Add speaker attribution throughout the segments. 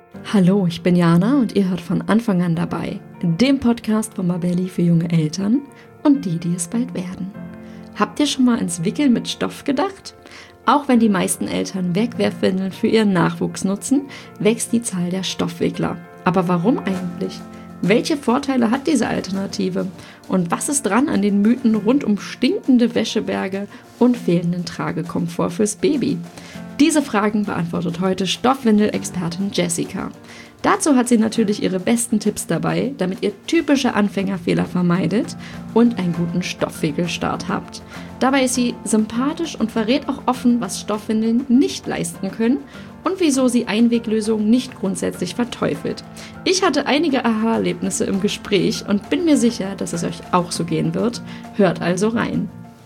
Speaker 1: Hallo, ich bin Jana und ihr hört von Anfang an dabei, dem Podcast von Mabelli für junge Eltern und die es bald werden. Habt ihr schon mal ans Wickeln mit Stoff gedacht? Auch wenn die meisten Eltern Wegwerfwindeln für ihren Nachwuchs nutzen, wächst die Zahl der Stoffwickler. Aber warum eigentlich? Welche Vorteile hat diese Alternative? Und was ist dran an den Mythen rund um stinkende Wäscheberge und fehlenden Tragekomfort fürs Baby? Diese Fragen beantwortet heute Stoffwindel-Expertin Jessica. Dazu hat sie natürlich ihre besten Tipps dabei, damit ihr typische Anfängerfehler vermeidet und einen guten Stoffwickelstart habt. Dabei ist sie sympathisch und verrät auch offen, was Stoffwindeln nicht leisten können und wieso sie Einweglösungen nicht grundsätzlich verteufelt. Ich hatte einige Aha-Erlebnisse im Gespräch und bin mir sicher, dass es euch auch so gehen wird. Hört also rein.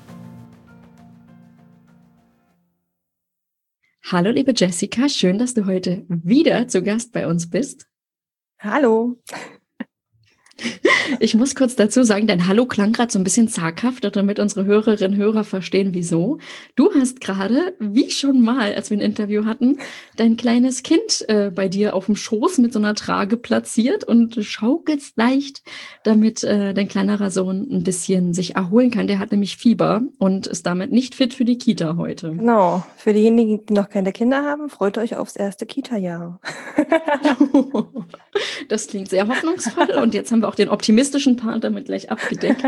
Speaker 1: Hallo liebe Jessica, schön, dass du heute wieder zu Gast bei uns bist.
Speaker 2: Hallo.
Speaker 1: Ich muss kurz dazu sagen, dein Hallo klang gerade so ein bisschen zaghaft, damit unsere Hörerinnen und Hörer verstehen, wieso. Du hast gerade, wie schon mal, als wir ein Interview hatten, dein kleines Kind bei dir auf dem Schoß mit so einer Trage platziert und schaukelst leicht, damit dein kleinerer Sohn ein bisschen sich erholen kann. Der hat nämlich Fieber und ist damit nicht fit für die Kita heute.
Speaker 2: Genau, für diejenigen, die noch keine Kinder haben, freut euch aufs erste Kita-Jahr.
Speaker 1: Das klingt sehr hoffnungsvoll und jetzt haben wir auch den optimistischen Part damit gleich abgedeckt.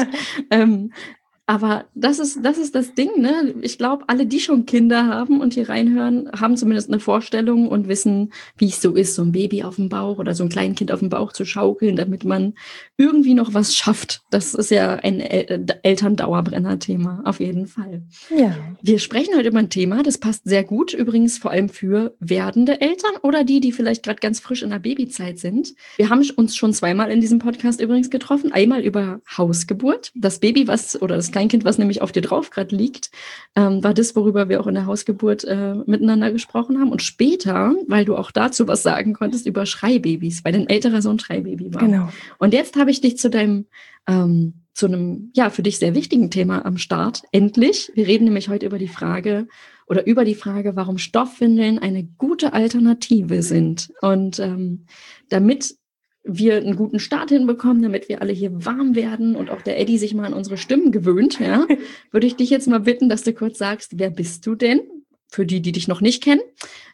Speaker 1: Aber das ist das Ding, ne? Ich glaube, alle, die schon Kinder haben und hier reinhören, haben zumindest eine Vorstellung und wissen, wie es so ist, so ein Baby auf dem Bauch oder so ein Kleinkind auf dem Bauch zu schaukeln, damit man irgendwie noch was schafft. Das ist ja ein Elterndauerbrenner-Thema, auf jeden Fall.
Speaker 2: Ja.
Speaker 1: Wir sprechen heute über ein Thema, das passt sehr gut, übrigens vor allem für werdende Eltern oder die vielleicht gerade ganz frisch in der Babyzeit sind. Wir haben uns schon zweimal in diesem Podcast übrigens getroffen. Einmal über Hausgeburt. Das Baby, das Kleinkind, was nämlich auf dir drauf gerade liegt, war das, worüber wir auch in der Hausgeburt miteinander gesprochen haben. Und später, weil du auch dazu was sagen konntest, über Schreibabys, weil dein älterer Sohn Schreibaby war.
Speaker 2: Genau.
Speaker 1: Und jetzt habe ich dich zu einem für dich sehr wichtigen Thema am Start. Endlich. Wir reden nämlich heute über die Frage, warum Stoffwindeln eine gute Alternative sind. Und damit wir einen guten Start hinbekommen, damit wir alle hier warm werden und auch der Eddie sich mal an unsere Stimmen gewöhnt, ja, würde ich dich jetzt mal bitten, dass du kurz sagst, wer bist du denn? Für die dich noch nicht kennen.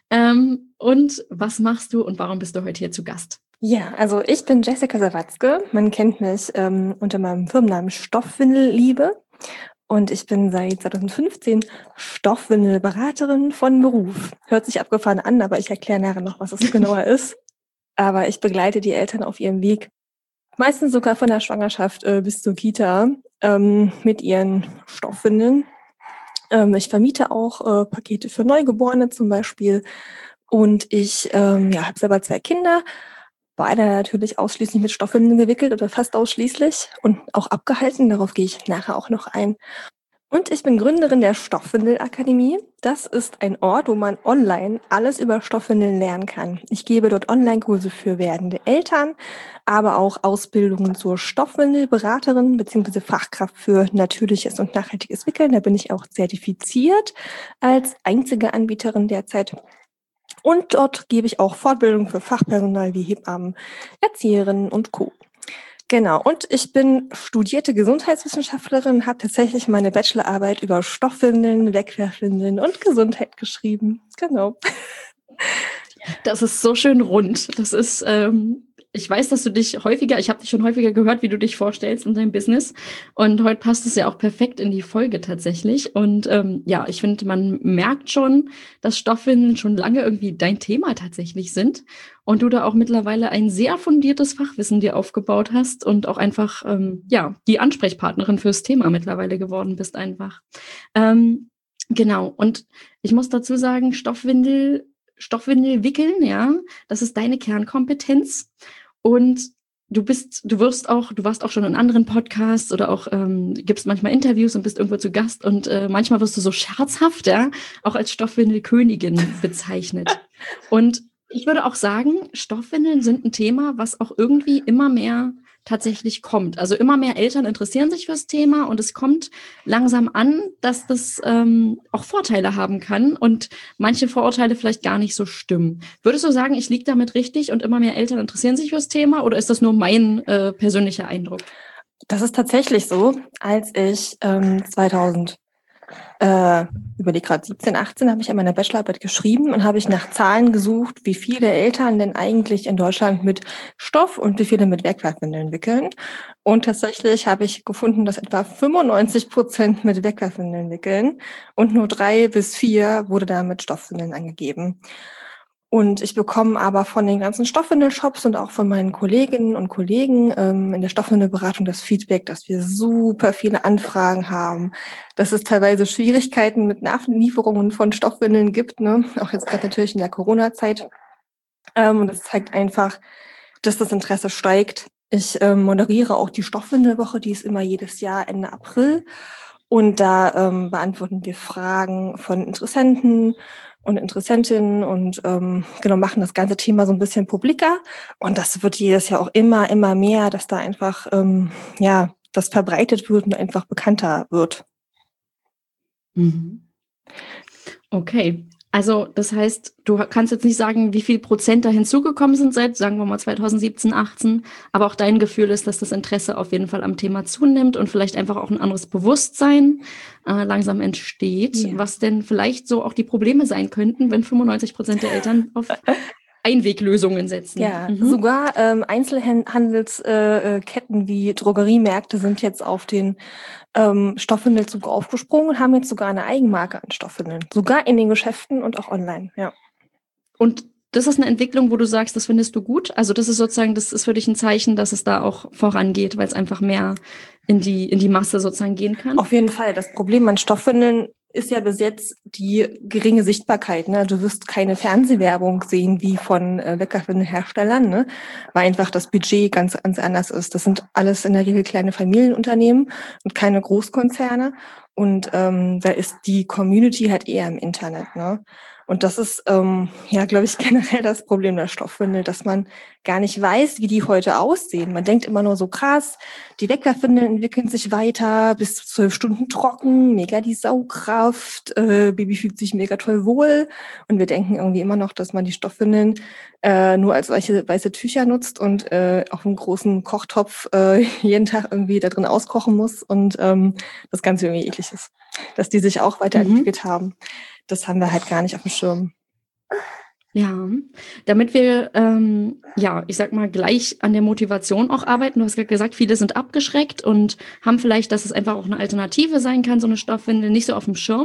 Speaker 1: Und was machst du und warum bist du heute hier zu Gast?
Speaker 2: Ja, also ich bin Jessica Sawatzke. Man kennt mich unter meinem Firmennamen Stoffwindelliebe. Und ich bin seit 2015 Stoffwindelberaterin von Beruf. Hört sich abgefahren an, aber ich erkläre nachher noch, was es genauer ist. Aber ich begleite die Eltern auf ihrem Weg, meistens sogar von der Schwangerschaft bis zur Kita, mit ihren Stoffwindeln. Ich vermiete auch Pakete für Neugeborene zum Beispiel. Und ich habe selber 2 Kinder, beide natürlich ausschließlich mit Stoffwindeln gewickelt oder fast ausschließlich und auch abgehalten. Darauf gehe ich nachher auch noch ein. Und ich bin Gründerin der Stoffwindelakademie. Das ist ein Ort, wo man online alles über Stoffwindeln lernen kann. Ich gebe dort Online-Kurse für werdende Eltern, aber auch Ausbildungen zur Stoffwindelberaterin bzw. Fachkraft für natürliches und nachhaltiges Wickeln. Da bin ich auch zertifiziert als einzige Anbieterin derzeit. Und dort gebe ich auch Fortbildung für Fachpersonal wie Hebammen, Erzieherinnen und Co. Genau, und ich bin studierte Gesundheitswissenschaftlerin, habe tatsächlich meine Bachelorarbeit über Stoffwindeln, Wegwerfwindeln und Gesundheit geschrieben. Genau.
Speaker 1: Das ist so schön rund. Das ist, ich weiß, dass ich habe dich schon häufiger gehört, wie du dich vorstellst in deinem Business. Und heute passt es ja auch perfekt in die Folge tatsächlich. Und ich finde, man merkt schon, dass Stoffwindeln schon lange irgendwie dein Thema tatsächlich sind. Und du da auch mittlerweile ein sehr fundiertes Fachwissen dir aufgebaut hast und auch einfach, die Ansprechpartnerin fürs Thema mittlerweile geworden bist einfach. Genau. Und ich muss dazu sagen, Stoffwindel wickeln, ja, das ist deine Kernkompetenz. Und du warst auch schon in anderen Podcasts oder auch gibst manchmal Interviews und bist irgendwo zu Gast und manchmal wirst du so scherzhaft, ja, auch als Stoffwindelkönigin bezeichnet. Und ich würde auch sagen, Stoffwindeln sind ein Thema, was auch irgendwie immer mehr tatsächlich kommt. Also immer mehr Eltern interessieren sich fürs Thema und es kommt langsam an, dass das auch Vorteile haben kann und manche Vorurteile vielleicht gar nicht so stimmen. Würdest du sagen, ich liege damit richtig und immer mehr Eltern interessieren sich fürs Thema oder ist das nur mein persönlicher Eindruck?
Speaker 2: Das ist tatsächlich so. Als ich 2000 überlege gerade 17, 18, habe ich an meiner Bachelorarbeit geschrieben und habe ich nach Zahlen gesucht, wie viele Eltern denn eigentlich in Deutschland mit Stoff und wie viele mit Wegwerfwindeln wickeln. Und tatsächlich habe ich gefunden, dass etwa 95% mit Wegwerfwindeln wickeln und nur 3 bis 4 wurde da mit Stoffwindeln angegeben. Und ich bekomme aber von den ganzen Stoffwindelshops und auch von meinen Kolleginnen und Kollegen in der Stoffwindelberatung das Feedback, dass wir super viele Anfragen haben, dass es teilweise Schwierigkeiten mit Nachlieferungen von Stoffwindeln gibt, ne? Auch jetzt gerade natürlich in der Corona-Zeit. Und das zeigt einfach, dass das Interesse steigt. Ich moderiere auch die Stoffwindelwoche, die ist immer jedes Jahr Ende April. Und da beantworten wir Fragen von Interessenten und Interessentinnen und genau machen das ganze Thema so ein bisschen publiker. Und das wird jedes Jahr auch immer mehr, dass da einfach das verbreitet wird und einfach bekannter wird.
Speaker 1: Mhm. Okay, also das heißt, du kannst jetzt nicht sagen, wie viel Prozent da hinzugekommen sind seit, sagen wir mal, 2017, 18, aber auch dein Gefühl ist, dass das Interesse auf jeden Fall am Thema zunimmt und vielleicht einfach auch ein anderes Bewusstsein langsam entsteht,
Speaker 2: Ja.
Speaker 1: was denn vielleicht so auch die Probleme sein könnten, wenn 95% der Eltern auf Einweglösungen setzen.
Speaker 2: Ja, sogar Einzelhandelsketten wie Drogeriemärkte sind jetzt auf den Stoffwindelzug aufgesprungen und haben jetzt sogar eine Eigenmarke an Stoffwindeln. Sogar in den Geschäften und auch online, ja.
Speaker 1: Und das ist eine Entwicklung, wo du sagst, das findest du gut? Also das ist sozusagen, das ist für dich ein Zeichen, dass es da auch vorangeht, weil es einfach mehr in die Masse sozusagen gehen kann?
Speaker 2: Auf jeden Fall. Das Problem an Stoffwindeln ist ja bis jetzt die geringe Sichtbarkeit. Ne? Du wirst keine Fernsehwerbung sehen wie von Wegwerfwindelherstellern, ne? Weil einfach das Budget ganz anders ist. Das sind alles in der Regel kleine Familienunternehmen und keine Großkonzerne. Und da ist die Community halt eher im Internet. Ne? Und das ist, glaube ich, generell das Problem der Stoffwindel, dass man gar nicht weiß, wie die heute aussehen. Man denkt immer nur so krass, die Wegwerfwindeln entwickeln sich weiter, bis zu 12 Stunden trocken, mega die Saugkraft, Baby fühlt sich mega toll wohl. Und wir denken irgendwie immer noch, dass man die Stoffwindeln nur als weiße Tücher nutzt und auf einem großen Kochtopf jeden Tag irgendwie da drin auskochen muss und das Ganze irgendwie eklig ist. Dass die sich auch weiterentwickelt haben. Das haben wir halt gar nicht auf dem Schirm.
Speaker 1: Ja, damit wir, ich sag mal, gleich an der Motivation auch arbeiten. Du hast gerade gesagt, viele sind abgeschreckt und haben vielleicht, dass es einfach auch eine Alternative sein kann, so eine Stoffwindel, nicht so auf dem Schirm.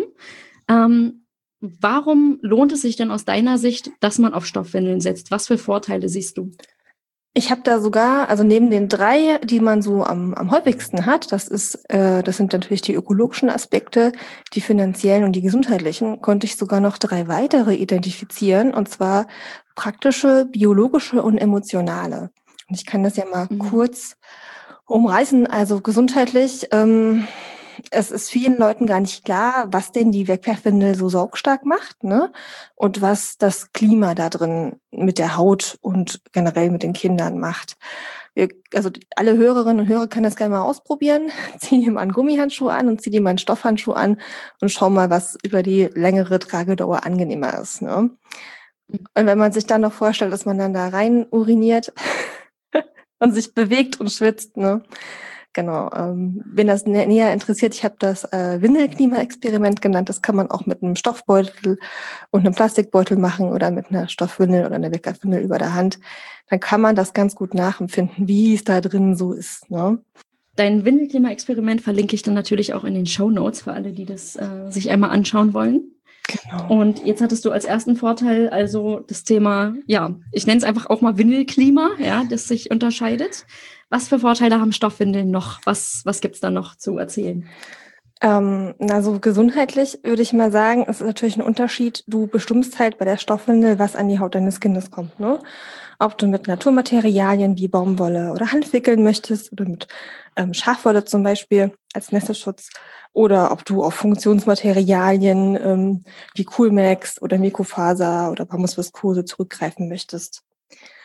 Speaker 1: Warum lohnt es sich denn aus deiner Sicht, dass man auf Stoffwindeln setzt? Was für Vorteile siehst du?
Speaker 2: Ich habe da sogar, also neben den 3, die man so am häufigsten hat, das sind natürlich die ökologischen Aspekte, die finanziellen und die gesundheitlichen, konnte ich sogar noch 3 weitere identifizieren, und zwar praktische, biologische und emotionale. Und ich kann das ja mal kurz umreißen. Also gesundheitlich, es ist vielen Leuten gar nicht klar, was denn die Wegwerfwindel so saugstark macht, ne? Und was das Klima da drin mit der Haut und generell mit den Kindern macht. Also alle Hörerinnen und Hörer können das gerne mal ausprobieren. Zieh dir mal einen Gummihandschuh an und zieh dir mal einen Stoffhandschuh an und schau mal, was über die längere Tragedauer angenehmer ist, ne? Und wenn man sich dann noch vorstellt, dass man dann da rein uriniert und sich bewegt und schwitzt, ne? Genau, wenn das näher interessiert, ich habe das Windelklima-Experiment genannt. Das kann man auch mit einem Stoffbeutel und einem Plastikbeutel machen oder mit einer Stoffwindel oder einer Wegwerfwindel über der Hand. Dann kann man das ganz gut nachempfinden, wie es da drin so ist, ne?
Speaker 1: Dein Windelklima-Experiment verlinke ich dann natürlich auch in den Shownotes für alle, die das sich einmal anschauen wollen. Genau. Und jetzt hattest du als ersten Vorteil also das Thema, ich nenne es einfach auch mal Windelklima, das sich unterscheidet. Was für Vorteile haben Stoffwindeln noch? Was gibt's da noch zu erzählen?
Speaker 2: Also gesundheitlich würde ich mal sagen, es ist natürlich ein Unterschied. Du bestimmst halt bei der Stoffwindel, was an die Haut deines Kindes kommt, ne? Ob du mit Naturmaterialien wie Baumwolle oder Hanf wickeln möchtest oder mit Schafwolle zum Beispiel als Nässeschutz oder ob du auf Funktionsmaterialien wie Coolmax oder Mikrofaser oder Bambusviskose zurückgreifen möchtest.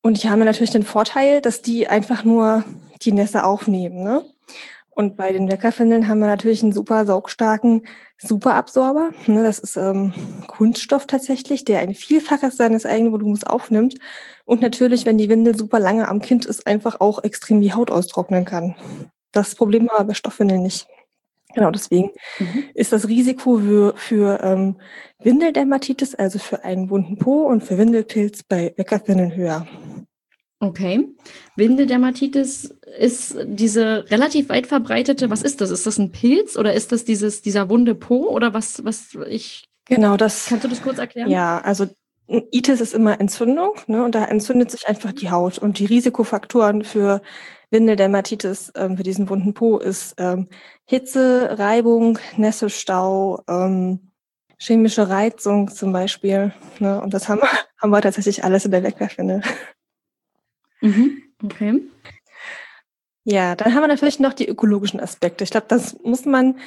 Speaker 2: Und die haben ja natürlich den Vorteil, dass die einfach nur die Nässe aufnehmen, ne? Und bei den Weckerfindeln haben wir natürlich einen super saugstarken Superabsorber. Ne? Das ist Kunststoff tatsächlich, der ein Vielfaches seines Eigenvolumens aufnimmt. Und natürlich, wenn die Windel super lange am Kind ist, einfach auch extrem die Haut austrocknen kann. Das Problem haben wir bei Stoffwindeln nicht. Genau, deswegen ist das Risiko für Windeldermatitis, also für einen wunden Po und für Windelpilz bei Weckerfindeln höher.
Speaker 1: Okay. Windeldermatitis ist diese relativ weit verbreitete, was ist das? Ist das ein Pilz oder ist das dieser wunde Po oder
Speaker 2: Genau, das.
Speaker 1: Kannst du das kurz erklären?
Speaker 2: Ja, also Itis ist immer Entzündung, ne? Und da entzündet sich einfach die Haut. Und die Risikofaktoren für Windeldermatitis, für diesen wunden Po ist Hitze, Reibung, Nässestau, chemische Reizung zum Beispiel. Ne? Und das haben wir tatsächlich alles in der Wegwerfwindel.
Speaker 1: Okay.
Speaker 2: Ja, dann haben wir natürlich noch die ökologischen Aspekte. Ich glaube, das muss man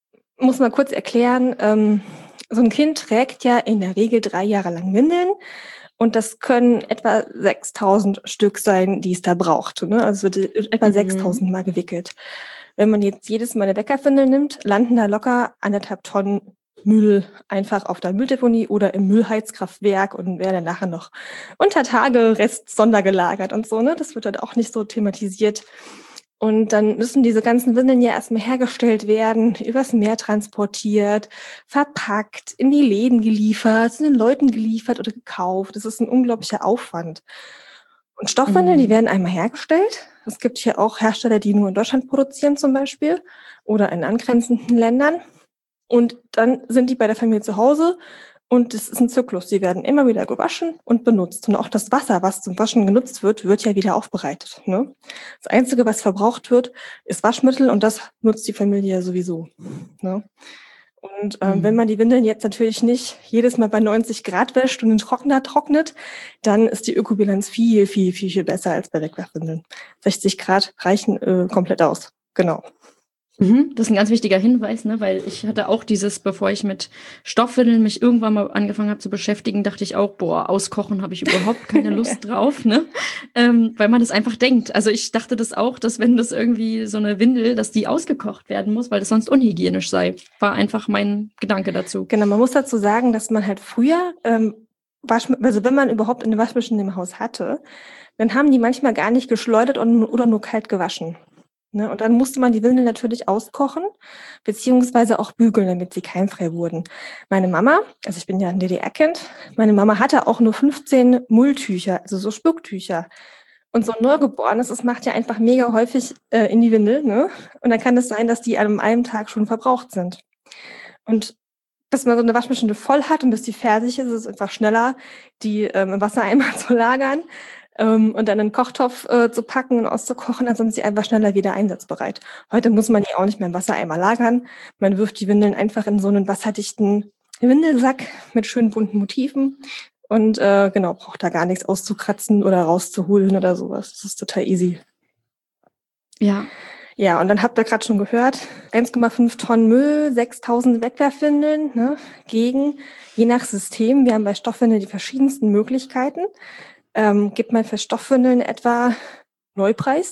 Speaker 2: kurz erklären. So ein Kind trägt ja in der Regel 3 Jahre lang Windeln und das können etwa 6.000 Stück sein, die es da braucht. Ne? Also wird etwa 6.000 Mal gewickelt. Wenn man jetzt jedes Mal eine Weckerwindel nimmt, landen da locker 1,5 Tonnen Müll einfach auf der Mülldeponie oder im Müllheizkraftwerk und werden dann nachher noch unter Tage Rest sondergelagert und so. Ne? Das wird halt auch nicht so thematisiert. Und dann müssen diese ganzen Windeln ja erstmal hergestellt werden, übers Meer transportiert, verpackt, in die Läden geliefert, zu den Leuten geliefert oder gekauft. Das ist ein unglaublicher Aufwand. Und Stoffwindeln, die werden einmal hergestellt. Es gibt hier auch Hersteller, die nur in Deutschland produzieren zum Beispiel oder in angrenzenden Ländern. Und dann sind die bei der Familie zu Hause. Und es ist ein Zyklus. Die werden immer wieder gewaschen und benutzt. Und auch das Wasser, was zum Waschen genutzt wird, wird ja wieder aufbereitet. Ne? Das Einzige, was verbraucht wird, ist Waschmittel und das nutzt die Familie ja sowieso. Ne? Und wenn man die Windeln jetzt natürlich nicht jedes Mal bei 90 Grad wäscht und den Trockner trocknet, dann ist die Ökobilanz viel, viel, viel, viel besser als bei Wegwerfwindeln. 60 Grad reichen komplett aus. Genau.
Speaker 1: Das ist ein ganz wichtiger Hinweis, ne? Weil ich hatte auch bevor ich mit Stoffwindeln mich irgendwann mal angefangen habe zu beschäftigen, dachte ich auch, auskochen habe ich überhaupt keine Lust drauf, ne? Weil man das einfach denkt. Also ich dachte das auch, dass wenn das irgendwie so eine Windel, dass die ausgekocht werden muss, weil das sonst unhygienisch sei. War einfach mein Gedanke dazu.
Speaker 2: Genau, man muss dazu sagen, dass man halt früher, also wenn man überhaupt eine Waschmaschine im Haus hatte, dann haben die manchmal gar nicht geschleudert oder nur kalt gewaschen. Ne? Und dann musste man die Windeln natürlich auskochen, beziehungsweise auch bügeln, damit sie keimfrei wurden. Meine Mama, also ich bin ja ein DDR-Kind, meine Mama hatte auch nur 15 Mulltücher, also so Spucktücher. Und so ein Neugeborenes, das macht ja einfach mega häufig in die Windel. Ne? Und dann kann es sein, dass die an einem Tag schon verbraucht sind. Und dass man so eine Waschmaschine voll hat und bis die fertig ist, ist es einfach schneller, die im Wassereimer zu lagern und dann in einen Kochtopf zu packen und auszukochen, dann sind sie einfach schneller wieder einsatzbereit. Heute muss man die auch nicht mehr im Wassereimer lagern. Man wirft die Windeln einfach in so einen wasserdichten Windelsack mit schönen bunten Motiven und braucht da gar nichts auszukratzen oder rauszuholen oder sowas. Das ist total easy.
Speaker 1: Ja.
Speaker 2: Ja, und dann habt ihr gerade schon gehört, 1,5 Tonnen Müll, 6.000 Wegwerfwindeln, ne, je nach System. Wir haben bei Stoffwindeln die verschiedensten Möglichkeiten. Gibt man für Stoffwindeln etwa Neupreis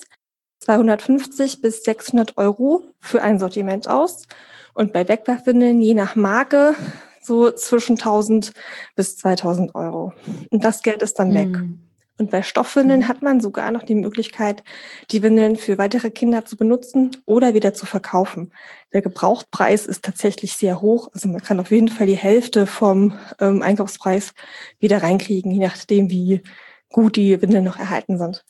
Speaker 2: 250 bis 600 € für ein Sortiment aus. Und bei Wegwerfwindeln, je nach Marke, so zwischen 1.000 bis 2.000 €. Und das Geld ist dann weg. Und bei Stoffwindeln hat man sogar noch die Möglichkeit, die Windeln für weitere Kinder zu benutzen oder wieder zu verkaufen. Der Gebrauchtpreis ist tatsächlich sehr hoch. Also man kann auf jeden Fall die Hälfte vom Einkaufspreis wieder reinkriegen, je nachdem, wie gut die Windeln noch erhalten sind.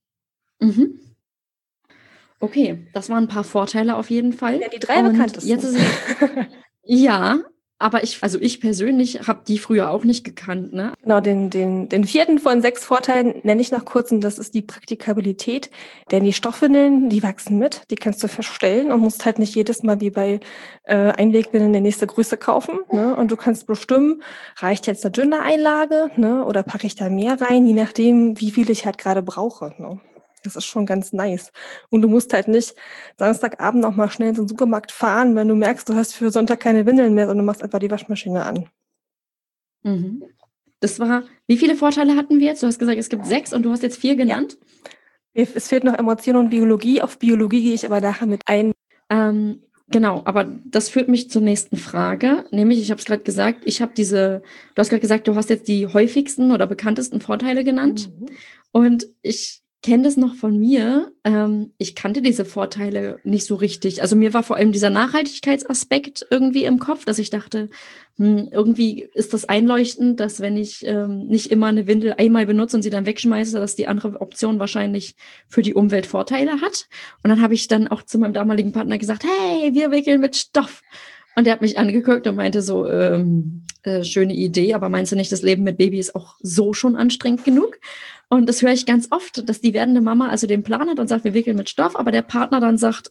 Speaker 1: Okay, das waren ein paar Vorteile auf jeden Fall.
Speaker 2: Ja, die 3 bekanntesten.
Speaker 1: Jetzt ist ja, aber ich persönlich habe die früher auch nicht gekannt, ne?
Speaker 2: Genau, den 4. von 6 Vorteilen nenne ich noch kurz und das ist die Praktikabilität. Denn die Stoffwindeln, die wachsen mit, die kannst du verstellen und musst halt nicht jedes Mal wie bei Einwegwindeln die nächste Größe kaufen. Ne? Und du kannst bestimmen, reicht jetzt eine dünne Einlage, ne? Oder packe ich da mehr rein, je nachdem, wie viel ich halt gerade brauche. Ne? Das ist schon ganz nice. Und du musst halt nicht Samstagabend noch mal schnell in den Supermarkt fahren, wenn du merkst, du hast für Sonntag keine Windeln mehr, sondern du machst einfach die Waschmaschine an.
Speaker 1: wie viele Vorteile hatten wir jetzt? Du hast gesagt, es gibt 6 und du hast jetzt 4 genannt.
Speaker 2: Ja. Es fehlt noch Emotion und Biologie. Auf Biologie gehe ich aber nachher mit ein.
Speaker 1: Genau, aber das führt mich zur nächsten Frage, nämlich ich habe es gerade gesagt, du hast gerade gesagt, du hast jetzt die häufigsten oder bekanntesten Vorteile genannt und ich kenne das noch von mir. Ich kannte diese Vorteile nicht so richtig. Also mir war vor allem dieser Nachhaltigkeitsaspekt irgendwie im Kopf, dass ich dachte, irgendwie ist das einleuchtend, dass wenn ich nicht immer eine Windel einmal benutze und sie dann wegschmeiße, dass die andere Option wahrscheinlich für die Umwelt Vorteile hat. Und dann habe ich dann auch zu meinem damaligen Partner gesagt, hey, wir wickeln mit Stoff. Und der hat mich angeguckt und meinte so, schöne Idee, aber meinst du nicht, das Leben mit Baby ist auch so schon anstrengend genug? Und das höre ich ganz oft, dass die werdende Mama also den Plan hat und sagt, wir wickeln mit Stoff, aber der Partner dann sagt,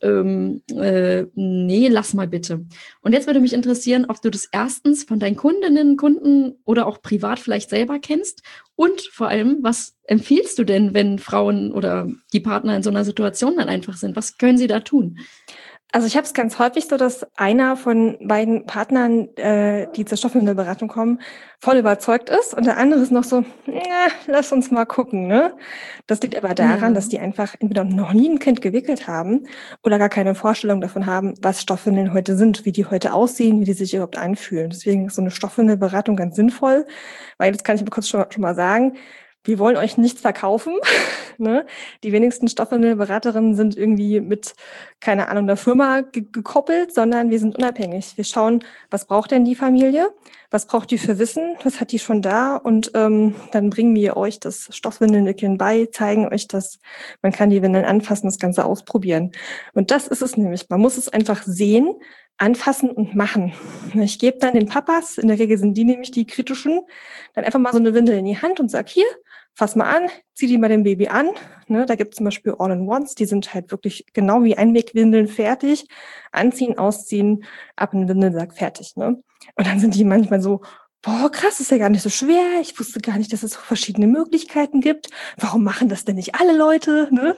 Speaker 1: nee, lass mal bitte. Und jetzt würde mich interessieren, ob du das erstens von deinen Kundinnen, Kunden oder auch privat vielleicht selber kennst und vor allem, was empfiehlst du denn, wenn Frauen oder die Partner in so einer Situation dann einfach sind? Was können sie da tun?
Speaker 2: Also ich habe es ganz häufig so, dass einer von beiden Partnern, die zur Stoffwindelberatung kommen, voll überzeugt ist und der andere ist noch so, lass uns mal gucken, ne? Das liegt aber daran, dass die einfach entweder noch nie ein Kind gewickelt haben oder gar keine Vorstellung davon haben, was Stoffwindeln heute sind, wie die heute aussehen, wie die sich überhaupt anfühlen. Deswegen ist so eine Stoffwindelberatung ganz sinnvoll, weil das kann ich kurz schon mal sagen, wir wollen euch nichts verkaufen. Ne? Die wenigsten Stoffwindelberaterinnen sind irgendwie mit, keine Ahnung, der Firma gekoppelt, sondern wir sind unabhängig. Wir schauen, was braucht denn die Familie? Was braucht die für Wissen? Was hat die schon da? Und dann bringen wir euch das Stoffwindelwickeln bei, zeigen euch das. Man kann die Windeln anfassen, das Ganze ausprobieren. Und das ist es nämlich. Man muss es einfach sehen, anfassen und machen. Ich gebe dann den Papas, in der Regel sind die nämlich die kritischen, dann einfach mal so eine Windel in die Hand und sag, hier, fass mal an, zieh die mal dem Baby an. Ne, da gibt es zum Beispiel All-in-Ones, die sind halt wirklich genau wie Einwegwindeln fertig. Anziehen, ausziehen, ab in den Windelsack, fertig. Ne? Und dann sind die manchmal so, boah, krass, ist ja gar nicht so schwer. Ich wusste gar nicht, dass es so verschiedene Möglichkeiten gibt. Warum machen das denn nicht alle Leute? Ne?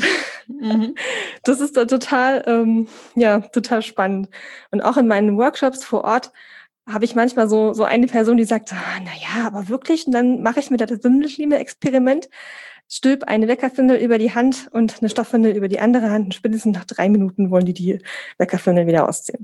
Speaker 2: Das ist da total, total spannend. Und auch in meinen Workshops vor Ort habe ich manchmal so eine Person, die sagt, aber wirklich? Und dann mache ich mir das Windelschlime-Experiment, stülp eine Weckerwindel über die Hand und eine Stoffwindel über die andere Hand und spätestens nach 3 Minuten wollen die Weckerwindel wieder ausziehen.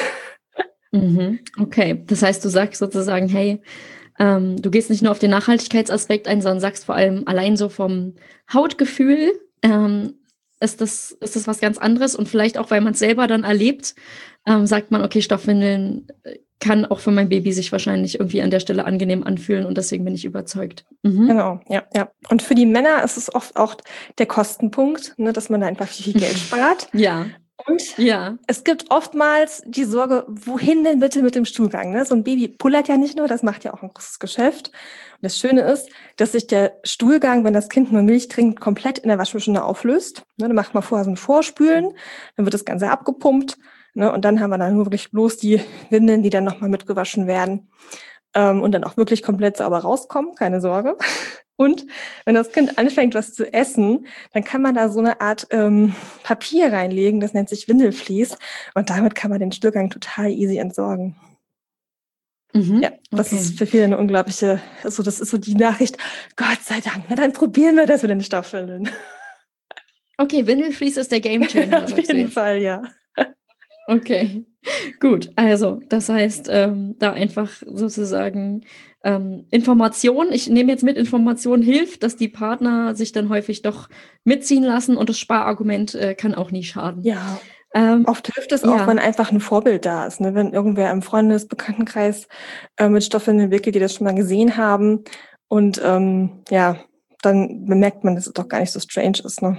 Speaker 1: Okay, das heißt, du sagst sozusagen, hey, du gehst nicht nur auf den Nachhaltigkeitsaspekt ein, sondern sagst vor allem allein so vom Hautgefühl, ist das was ganz anderes und vielleicht auch, weil man es selber dann erlebt, sagt man, okay, Stoffwindeln kann auch für mein Baby sich wahrscheinlich irgendwie an der Stelle angenehm anfühlen und deswegen bin ich überzeugt.
Speaker 2: Genau, ja. Und für die Männer ist es oft auch der Kostenpunkt, ne, dass man da einfach viel Geld spart.
Speaker 1: Ja.
Speaker 2: Und es gibt oftmals die Sorge, wohin denn bitte mit dem Stuhlgang? Ne? So ein Baby pullert ja nicht nur, das macht ja auch ein großes Geschäft. Und das Schöne ist, dass sich der Stuhlgang, wenn das Kind nur Milch trinkt, komplett in der Waschmaschine auflöst. Ne, dann macht man vorher so ein Vorspülen, dann wird das Ganze abgepumpt. Ne, und dann haben wir dann nur wirklich bloß die Windeln, die dann nochmal mitgewaschen werden und dann auch wirklich komplett sauber rauskommen, keine Sorge. Und wenn das Kind anfängt, was zu essen, dann kann man da so eine Art Papier reinlegen, das nennt sich Windelflies. Und damit kann man den Stuhlgang total easy entsorgen. Ja, das ist für viele eine unglaubliche, das ist so die Nachricht, Gott sei Dank, na, dann probieren wir das mit den Stoffwindeln.
Speaker 1: Okay, Windelflies ist der Gamechanger.
Speaker 2: Auf jeden Fall, ja.
Speaker 1: Okay, gut. Also, das heißt, da einfach sozusagen Information, ich nehme jetzt mit, Information hilft, dass die Partner sich dann häufig doch mitziehen lassen und das Sparargument kann auch nie schaden.
Speaker 2: Ja, oft hilft es auch, wenn einfach ein Vorbild da ist. Ne? Wenn irgendwer im Bekanntenkreis mit Stoffwindeln wickelt, die das schon mal gesehen haben und dann bemerkt man, dass es doch gar nicht so strange ist. Ne?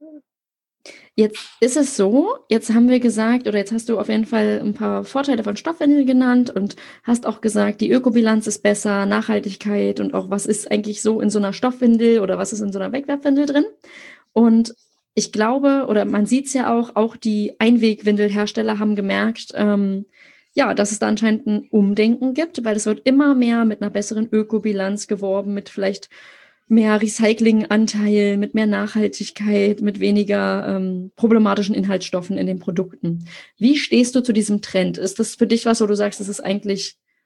Speaker 1: Jetzt ist es so, jetzt haben wir gesagt, oder jetzt hast du auf jeden Fall ein paar Vorteile von Stoffwindeln genannt und hast auch gesagt, die Ökobilanz ist besser, Nachhaltigkeit und auch was ist eigentlich so in so einer Stoffwindel oder was ist in so einer Wegwerfwindel drin. Und ich glaube, oder man sieht es ja auch die Einwegwindelhersteller haben gemerkt, dass es da anscheinend ein Umdenken gibt, weil es wird immer mehr mit einer besseren Ökobilanz geworben, mit vielleicht mehr Recyclinganteil, mit mehr Nachhaltigkeit, mit weniger problematischen Inhaltsstoffen in den Produkten. Wie stehst du zu diesem Trend? Ist das für dich was, wo du sagst, das ist eigentlich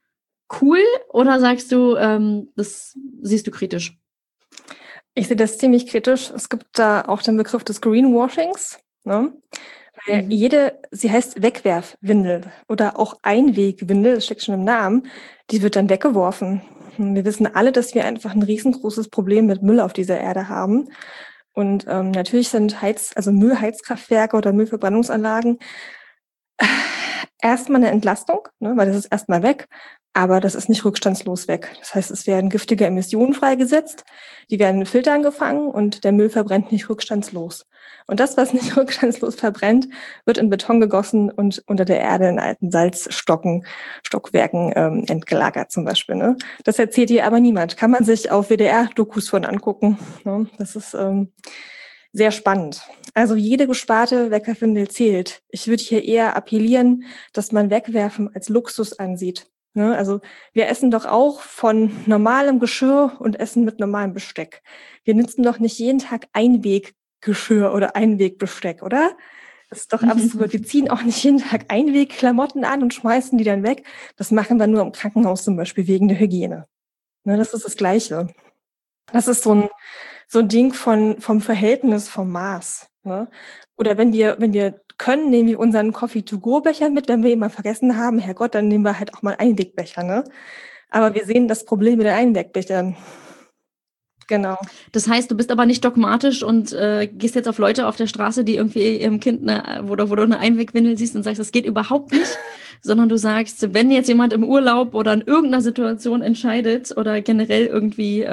Speaker 1: cool oder sagst du, das siehst du kritisch?
Speaker 2: Ich sehe das ziemlich kritisch. Es gibt da auch den Begriff des Greenwashings, ne? Weil sie heißt Wegwerfwindel oder auch Einwegwindel, das steckt schon im Namen, die wird dann weggeworfen. Wir wissen alle, dass wir einfach ein riesengroßes Problem mit Müll auf dieser Erde haben. Und natürlich sind Müllheizkraftwerke oder Müllverbrennungsanlagen erstmal eine Entlastung, ne, weil das ist erstmal weg, aber das ist nicht rückstandslos weg. Das heißt, es werden giftige Emissionen freigesetzt, die werden in Filtern gefangen und der Müll verbrennt nicht rückstandslos. Und das, was nicht rückstandslos verbrennt, wird in Beton gegossen und unter der Erde in alten Stockwerken entgelagert zum Beispiel. Ne? Das erzählt hier aber niemand. Kann man sich auf WDR-Dokus von angucken. Ne? Das ist sehr spannend. Also jede gesparte Wegwerfwindel zählt. Ich würde hier eher appellieren, dass man Wegwerfen als Luxus ansieht. Ne? Also wir essen doch auch von normalem Geschirr und essen mit normalem Besteck. Wir nutzen doch nicht jeden Tag Einweggeschirr oder Einwegbesteck, oder? Das ist doch absurd. Wir ziehen auch nicht jeden Tag Einwegklamotten an und schmeißen die dann weg. Das machen wir nur im Krankenhaus zum Beispiel wegen der Hygiene. Ne, das ist das Gleiche. Das ist so ein Ding vom Verhältnis, vom Maß. Ne? Oder wenn wir können, nehmen wir unseren Coffee-to-go-Becher mit. Wenn wir ihn mal vergessen haben, Herrgott, dann nehmen wir halt auch mal Einwegbecher. Ne? Aber wir sehen das Problem mit den Einwegbechern. Genau.
Speaker 1: Das heißt, du bist aber nicht dogmatisch und gehst jetzt auf Leute auf der Straße, die irgendwie ihrem Kind wo du eine Einwegwindel siehst und sagst, das geht überhaupt nicht, sondern du sagst, wenn jetzt jemand im Urlaub oder in irgendeiner Situation entscheidet oder generell irgendwie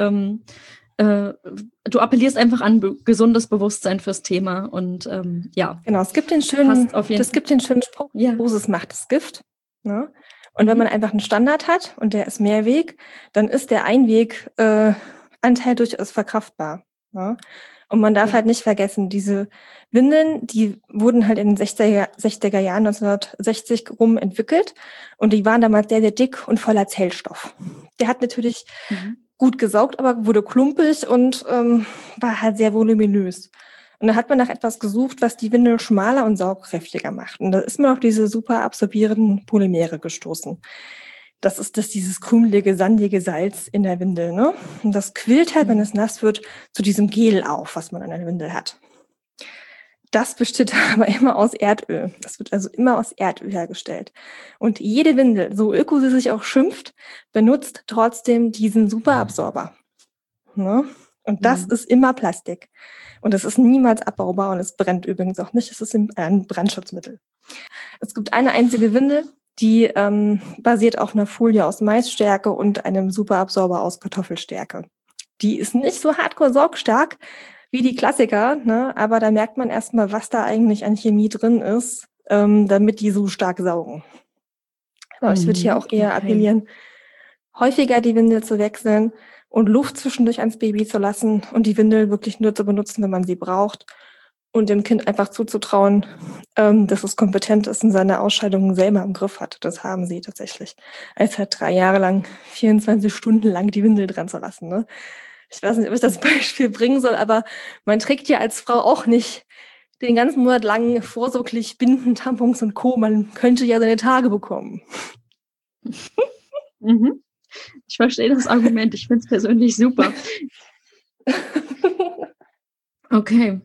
Speaker 1: du appellierst einfach an gesundes Bewusstsein fürs Thema und ja.
Speaker 2: Genau, es gibt den schönen Spruch, Dosis macht das Gift. Ne? Und wenn man einfach einen Standard hat und der ist Mehrweg, dann ist der Einweganteil durchaus verkraftbar. Ne? Und man darf halt nicht vergessen, diese Windeln, die wurden halt in den 60er Jahren 1960 rum entwickelt und die waren damals sehr, sehr dick und voller Zellstoff. Der hat natürlich gut gesaugt, aber wurde klumpig und war halt sehr voluminös. Und da hat man nach etwas gesucht, was die Windel schmaler und saugkräftiger macht. Und da ist man auf diese super absorbierenden Polymere gestoßen. Das ist dieses krümelige, sandige Salz in der Windel. Ne? Und das quillt halt, wenn es nass wird, zu diesem Gel auf, was man an der Windel hat. Das besteht aber immer aus Erdöl. Das wird also immer aus Erdöl hergestellt. Und jede Windel, so öko sie sich auch schimpft, benutzt trotzdem diesen Superabsorber. Ne? Und das ist immer Plastik. Und es ist niemals abbaubar und es brennt übrigens auch nicht. Es ist ein Brandschutzmittel. Es gibt eine einzige Windel, die basiert auf einer Folie aus Maisstärke und einem Superabsorber aus Kartoffelstärke. Die ist nicht so hardcore saugstark wie die Klassiker, ne? Aber da merkt man erstmal, was da eigentlich an Chemie drin ist, damit die so stark saugen. Aber ich würde hier auch eher appellieren, häufiger die Windel zu wechseln und Luft zwischendurch ans Baby zu lassen und die Windel wirklich nur zu benutzen, wenn man sie braucht und dem Kind einfach zuzutrauen, dass es kompetent ist und seine Ausscheidungen selber im Griff hat. Das haben sie tatsächlich. Als halt 3 Jahre lang, 24 Stunden lang die Windel dran zu lassen, ne? Ich weiß nicht, ob ich das Beispiel bringen soll, aber man trägt ja als Frau auch nicht den ganzen Monat lang vorsorglich Binden, Tampons und Co. Man könnte ja seine Tage bekommen.
Speaker 1: Ich verstehe das Argument. Ich finde es persönlich super. Okay.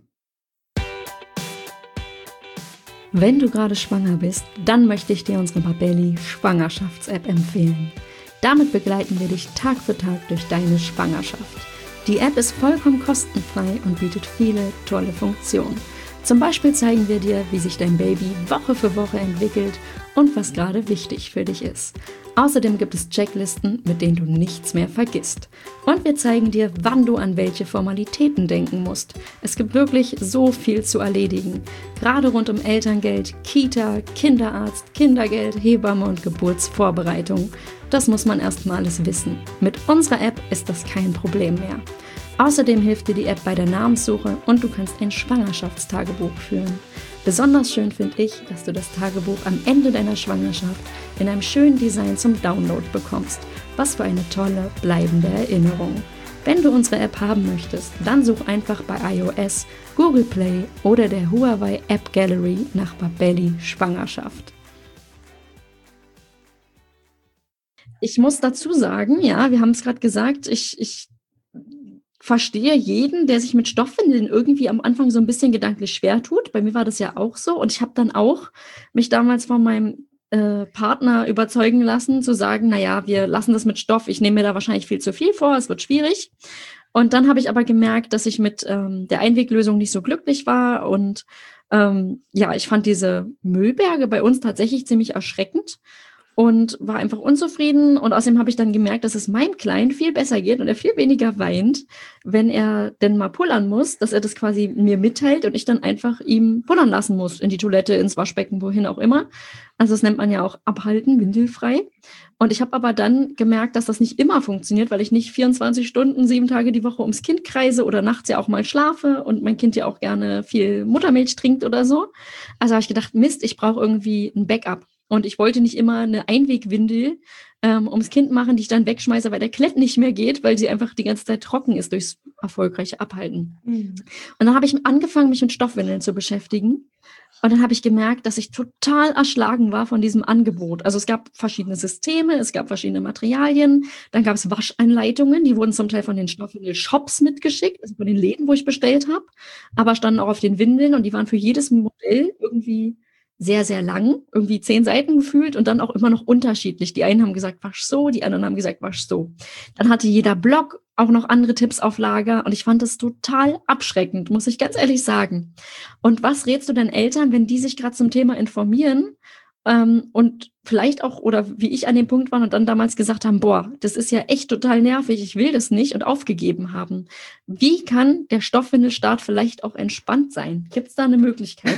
Speaker 1: Wenn du gerade schwanger bist, dann möchte ich dir unsere Babelli Schwangerschafts-App empfehlen. Damit begleiten wir dich Tag für Tag durch deine Schwangerschaft. Die App ist vollkommen kostenfrei und bietet viele tolle Funktionen. Zum Beispiel zeigen wir dir, wie sich dein Baby Woche für Woche entwickelt und was gerade wichtig für dich ist. Außerdem gibt es Checklisten, mit denen du nichts mehr vergisst. Und wir zeigen dir, wann du an welche Formalitäten denken musst. Es gibt wirklich so viel zu erledigen. Gerade rund um Elterngeld, Kita, Kinderarzt, Kindergeld, Hebamme und Geburtsvorbereitung. Das muss man erstmal alles wissen. Mit unserer App ist das kein Problem mehr. Außerdem hilft dir die App bei der Namenssuche und du kannst ein Schwangerschaftstagebuch führen. Besonders schön finde ich, dass du das Tagebuch am Ende deiner Schwangerschaft in einem schönen Design zum Download bekommst. Was für eine tolle, bleibende Erinnerung. Wenn du unsere App haben möchtest, dann such einfach bei iOS, Google Play oder der Huawei App Gallery nach Babelli Schwangerschaft. Ich muss dazu sagen, ja, wir haben es gerade gesagt, ich verstehe jeden, der sich mit Stoffwindeln irgendwie am Anfang so ein bisschen gedanklich schwer tut. Bei mir war das ja auch so. Und ich habe dann auch mich damals von meinem Partner überzeugen lassen, zu sagen, naja, wir lassen das mit Stoff. Ich nehme mir da wahrscheinlich viel zu viel vor, es wird schwierig. Und dann habe ich aber gemerkt, dass ich mit der Einweglösung nicht so glücklich war. Und ja, ich fand diese Müllberge bei uns tatsächlich ziemlich erschreckend und war einfach unzufrieden. Und außerdem habe ich dann gemerkt, dass es meinem Kleinen viel besser geht und er viel weniger weint, wenn er denn mal pullern muss, dass er das quasi mir mitteilt und ich dann einfach ihm pullern lassen muss, in die Toilette, ins Waschbecken, wohin auch immer. Also das nennt man ja auch abhalten, windelfrei. Und ich habe aber dann gemerkt, dass das nicht immer funktioniert, weil ich nicht 24 Stunden, 7 Tage die Woche ums Kind kreise oder nachts ja auch mal schlafe und mein Kind ja auch gerne viel Muttermilch trinkt oder so. Also habe ich gedacht, Mist, ich brauche irgendwie ein Backup. Und ich wollte nicht immer eine Einwegwindel ums Kind machen, die ich dann wegschmeiße, weil der Klett nicht mehr geht, weil sie einfach die ganze Zeit trocken ist durchs erfolgreiche Abhalten. Mhm. Und dann habe ich angefangen, mich mit Stoffwindeln zu beschäftigen. Und dann habe ich gemerkt, dass ich total erschlagen war von diesem Angebot. Also es gab verschiedene Systeme, es gab verschiedene Materialien, dann gab es Waschanleitungen, die wurden zum Teil von den Stoffwindel-Shops mitgeschickt, also von den Läden, wo ich bestellt habe, aber standen auch auf den Windeln und die waren für jedes Modell irgendwie sehr, sehr lang, irgendwie 10 Seiten gefühlt und dann auch immer noch unterschiedlich. Die einen haben gesagt, wasch so, die anderen haben gesagt, wasch so. Dann hatte jeder Blog auch noch andere Tipps auf Lager und ich fand das total abschreckend, muss ich ganz ehrlich sagen. Und was rätst du denn Eltern, wenn die sich gerade zum Thema informieren und vielleicht auch, oder wie ich an dem Punkt war und dann damals gesagt haben, boah, das ist ja echt total nervig, ich will das nicht und aufgegeben haben. Wie kann der Stoffwindelstart vielleicht auch entspannt sein? Gibt es da eine Möglichkeit?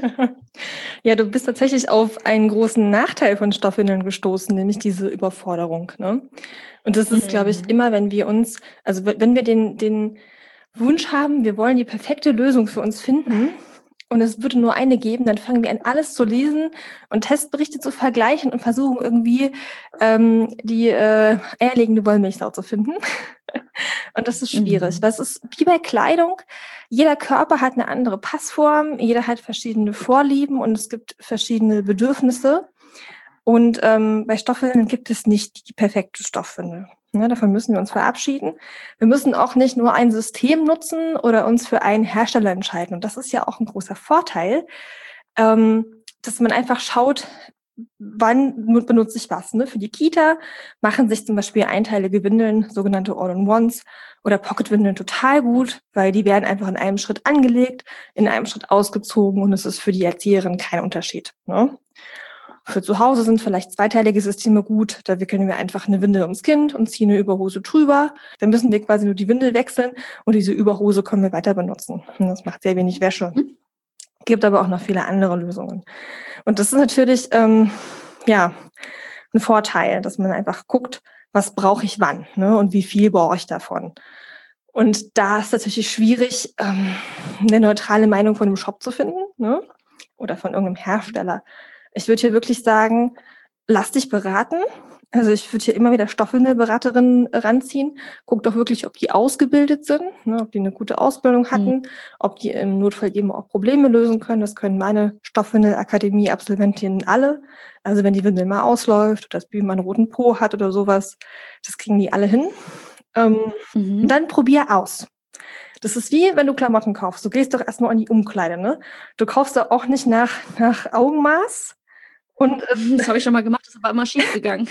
Speaker 2: Ja, du bist tatsächlich auf einen großen Nachteil von Stoffwindeln gestoßen, nämlich diese Überforderung. Ne? Und das ist, glaube ich, immer, wenn wir uns, also wenn wir den Wunsch haben, wir wollen die perfekte Lösung für uns finden und es würde nur eine geben, dann fangen wir an, alles zu lesen und Testberichte zu vergleichen und versuchen irgendwie die eierlegende Wollmilchsau zu finden. Und das ist schwierig. Das ist wie bei Kleidung. Jeder Körper hat eine andere Passform, jeder hat verschiedene Vorlieben und es gibt verschiedene Bedürfnisse. Und bei Stoffwindeln gibt es nicht die perfekte Stoffwindel. Ne, davon müssen wir uns verabschieden. Wir müssen auch nicht nur ein System nutzen oder uns für einen Hersteller entscheiden. Und das ist ja auch ein großer Vorteil, dass man einfach schaut, wann benutze ich was. Ne? Für die Kita machen sich zum Beispiel einteilige Windeln, sogenannte All-in-Ones oder Pocket-Windeln total gut, weil die werden einfach in einem Schritt angelegt, in einem Schritt ausgezogen und es ist für die Erzieherin kein Unterschied. Ne? Für zu Hause sind vielleicht zweiteilige Systeme gut. Da wickeln wir einfach eine Windel ums Kind und ziehen eine Überhose drüber. Dann müssen wir quasi nur die Windel wechseln und diese Überhose können wir weiter benutzen. Und das macht sehr wenig Wäsche. Gibt aber auch noch viele andere Lösungen. Und das ist natürlich ein Vorteil, dass man einfach guckt, was brauche ich wann, ne, und wie viel brauche ich davon. Und da ist natürlich schwierig, eine neutrale Meinung von einem Shop zu finden, ne, oder von irgendeinem Hersteller. Ich würde hier wirklich sagen, lass dich beraten. Also ich würde hier immer wieder Stoffwindelberaterinnen ranziehen. Guck doch wirklich, ob die ausgebildet sind, ne, ob die eine gute Ausbildung hatten, ob die im Notfall eben auch Probleme lösen können. Das können meine Stoffwindel-Akademie-Absolventinnen alle. Also wenn die Windel mal ausläuft oder das Baby mal einen roten Po hat oder sowas, das kriegen die alle hin. Und dann probier aus. Das ist wie, wenn du Klamotten kaufst. Du gehst doch erstmal in die Umkleide, ne? Du kaufst doch auch nicht nach Augenmaß. Und
Speaker 1: das habe ich schon mal gemacht, das ist aber immer schief gegangen.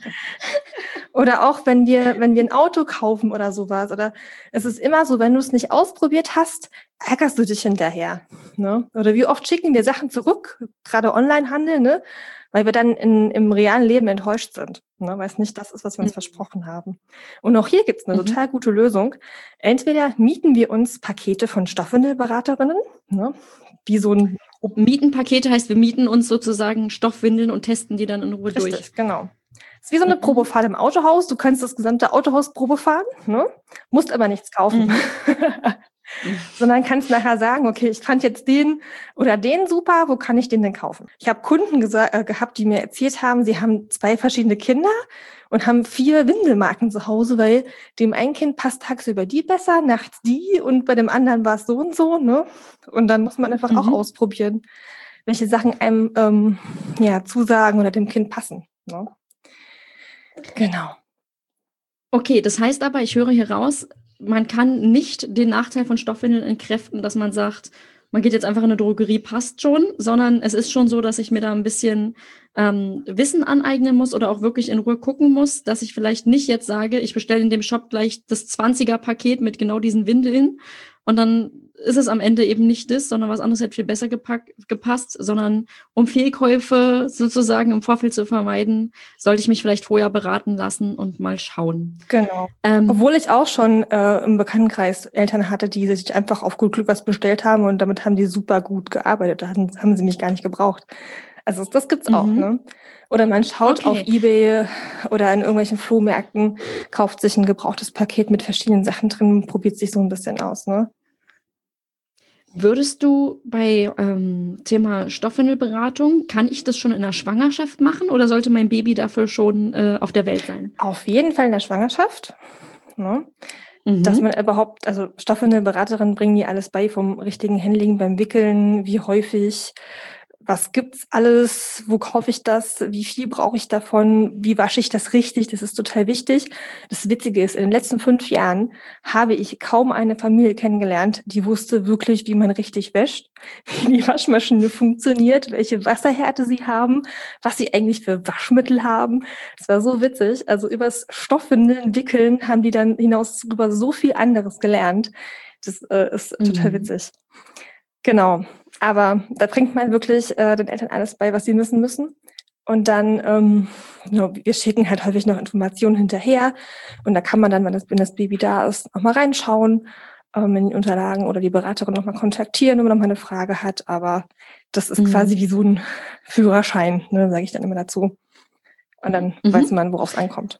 Speaker 2: Oder auch, wenn wir ein Auto kaufen oder sowas. Oder es ist immer so, wenn du es nicht ausprobiert hast, ärgerst du dich hinterher. Ne? Oder wie oft schicken wir Sachen zurück, gerade Onlinehandel, ne? Weil wir dann im realen Leben enttäuscht sind. Ne? Weil es nicht das ist, was wir uns versprochen haben. Und auch hier gibt es eine total gute Lösung. Entweder mieten wir uns Pakete von Stoffwindelberaterinnen, ne? Wie so ein
Speaker 1: Mietenpakete heißt, wir mieten uns sozusagen Stoffwindeln und testen die dann in Ruhe durch.
Speaker 2: Richtig, genau. Es ist wie so eine Probefahrt im Autohaus. Du kannst das gesamte Autohaus Probe fahren, ne? Musst aber nichts kaufen. Sondern kannst nachher sagen, okay, ich fand jetzt den oder den super, wo kann ich den denn kaufen? Ich habe Kunden gehabt, die mir erzählt haben, sie haben 2 verschiedene Kinder und haben 4 Windelmarken zu Hause, weil dem einen Kind passt tagsüber die besser, nachts die und bei dem anderen war es so und so. Ne? Und dann muss man einfach auch ausprobieren, welche Sachen einem zusagen oder dem Kind passen. Ne? Genau.
Speaker 1: Okay, das heißt aber, ich höre hier raus, man kann nicht den Nachteil von Stoffwindeln entkräften, dass man sagt, man geht jetzt einfach in eine Drogerie, passt schon, sondern es ist schon so, dass ich mir da ein bisschen Wissen aneignen muss oder auch wirklich in Ruhe gucken muss, dass ich vielleicht nicht jetzt sage, ich bestelle in dem Shop gleich das 20er-Paket mit genau diesen Windeln und dann ist es am Ende eben nicht das, sondern was anderes hätte viel besser gepasst, sondern um Fehlkäufe sozusagen im Vorfeld zu vermeiden, sollte ich mich vielleicht vorher beraten lassen und mal schauen.
Speaker 2: Genau. Obwohl ich auch schon im Bekanntenkreis Eltern hatte, die sich einfach auf gut Glück was bestellt haben und damit haben die super gut gearbeitet. Da haben sie mich gar nicht gebraucht. Also das gibt's auch, ne? Oder man schaut auf eBay oder in irgendwelchen Flohmärkten, kauft sich ein gebrauchtes Paket mit verschiedenen Sachen drin, probiert sich so ein bisschen aus, ne?
Speaker 1: Würdest du bei Thema Stoffwindelberatung, kann ich das schon in der Schwangerschaft machen oder sollte mein Baby dafür schon auf der Welt sein?
Speaker 2: Auf jeden Fall in der Schwangerschaft, ne? Dass man überhaupt, also Stoffwindelberaterinnen bringen dir alles bei, vom richtigen Handling beim Wickeln, wie häufig, was gibt's alles, wo kaufe ich das, wie viel brauche ich davon, wie wasche ich das richtig, das ist total wichtig. Das Witzige ist, in den letzten 5 Jahren habe ich kaum eine Familie kennengelernt, die wusste wirklich, wie man richtig wäscht, wie die Waschmaschine funktioniert, welche Wasserhärte sie haben, was sie eigentlich für Waschmittel haben. Das war so witzig. Also übers Stoffwindeln, Wickeln haben die dann hinaus über so viel anderes gelernt. Das ist total witzig. Genau. Aber da bringt man wirklich den Eltern alles bei, was sie müssen. Und dann, wir schicken halt häufig noch Informationen hinterher. Und da kann man dann, wenn das Baby da ist, auch mal reinschauen, in die Unterlagen oder die Beraterin noch mal kontaktieren, wenn man noch mal eine Frage hat. Aber das ist quasi wie so ein Führerschein, ne, sage ich dann immer dazu. Und dann weiß man, worauf es ankommt.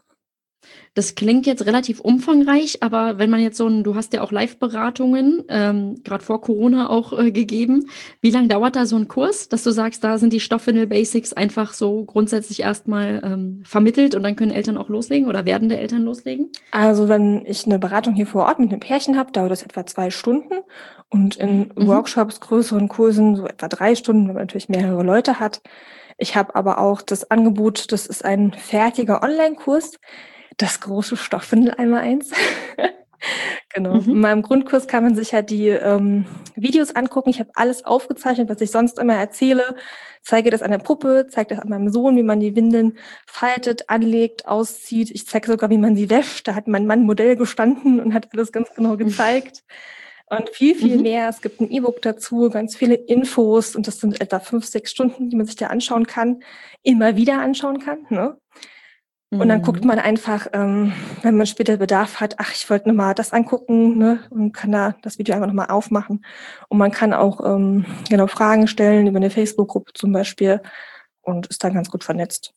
Speaker 1: Das klingt jetzt relativ umfangreich, aber wenn man jetzt du hast ja auch Live-Beratungen, gerade vor Corona auch gegeben. Wie lange dauert da so ein Kurs, dass du sagst, da sind die Stoffwindel-Basics einfach so grundsätzlich erstmal vermittelt und dann können Eltern auch loslegen oder werdende Eltern loslegen?
Speaker 2: Also wenn ich eine Beratung hier vor Ort mit einem Pärchen habe, dauert das etwa 2 Stunden und in Workshops, größeren Kursen so etwa 3 Stunden, wenn man natürlich mehrere Leute hat. Ich habe aber auch das Angebot, das ist ein fertiger Online-Kurs, das große Stoffwindel einmal eins. Genau. In meinem Grundkurs kann man sich halt die Videos angucken. Ich habe alles aufgezeichnet, was ich sonst immer erzähle. Zeige das an der Puppe, zeige das an meinem Sohn, wie man die Windeln faltet, anlegt, auszieht. Ich zeige sogar, wie man sie wäscht. Da hat mein Mann Modell gestanden und hat alles ganz genau gezeigt. Und viel, viel mehr. Es gibt ein E-Book dazu, ganz viele Infos. Und das sind etwa 5, 6 Stunden, die man sich da anschauen kann, immer wieder anschauen kann, ne? Und dann guckt man einfach, wenn man später Bedarf hat, ich wollte nochmal das angucken, ne, und kann da das Video einfach nochmal aufmachen. Und man kann auch Fragen stellen über eine Facebook-Gruppe zum Beispiel und ist dann ganz gut vernetzt.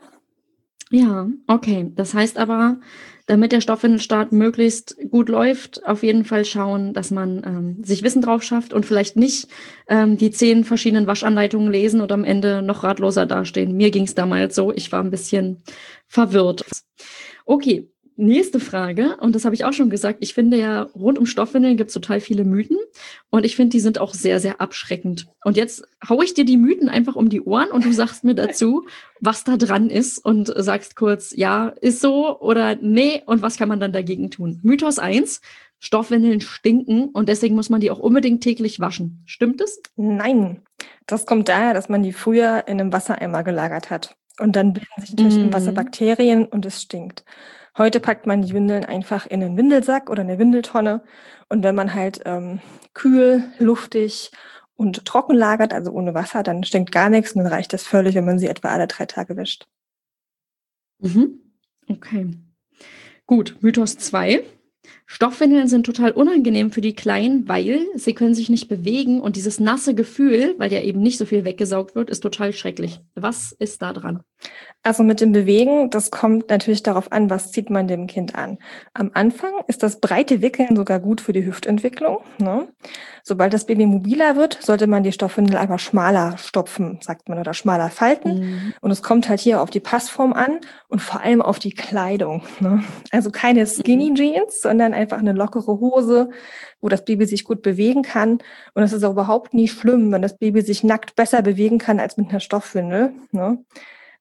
Speaker 1: Ja, okay. Das heißt aber, damit der Stoffwindelstart möglichst gut läuft, auf jeden Fall schauen, dass man sich Wissen drauf schafft und vielleicht nicht die 10 verschiedenen Waschanleitungen lesen und am Ende noch ratloser dastehen. Mir ging es damals so, ich war ein bisschen verwirrt. Okay, nächste Frage, und das habe ich auch schon gesagt, ich finde ja, rund um Stoffwindeln gibt es total viele Mythen und ich finde, die sind auch sehr, sehr abschreckend. Und jetzt haue ich dir die Mythen einfach um die Ohren und du sagst mir dazu, was da dran ist und sagst kurz, ja, ist so oder nee und was kann man dann dagegen tun. Mythos 1, Stoffwindeln stinken und deswegen muss man die auch unbedingt täglich waschen. Stimmt es?
Speaker 2: Nein, das kommt daher, dass man die früher in einem Wassereimer gelagert hat. Und dann bilden sich natürlich im Wasser Bakterien und es stinkt. Heute packt man die Windeln einfach in einen Windelsack oder eine Windeltonne. Und wenn man halt kühl, luftig und trocken lagert, also ohne Wasser, dann stinkt gar nichts und dann reicht das völlig, wenn man sie etwa alle 3 Tage wäscht.
Speaker 1: Okay. Gut, Mythos 2. Stoffwindeln sind total unangenehm für die Kleinen, weil sie können sich nicht bewegen und dieses nasse Gefühl, weil ja eben nicht so viel weggesaugt wird, ist total schrecklich. Was ist da dran?
Speaker 2: Also mit dem Bewegen, das kommt natürlich darauf an, was zieht man dem Kind an. Am Anfang ist das breite Wickeln sogar gut für die Hüftentwicklung, ne? Sobald das Baby mobiler wird, sollte man die Stoffwindel einfach schmaler stopfen, sagt man, oder schmaler falten. Und es kommt halt hier auf die Passform an und vor allem auf die Kleidung, ne? Also keine Skinny Jeans, sondern einfach eine lockere Hose, wo das Baby sich gut bewegen kann. Und es ist auch überhaupt nie schlimm, wenn das Baby sich nackt besser bewegen kann als mit einer Stoffwindel, ne?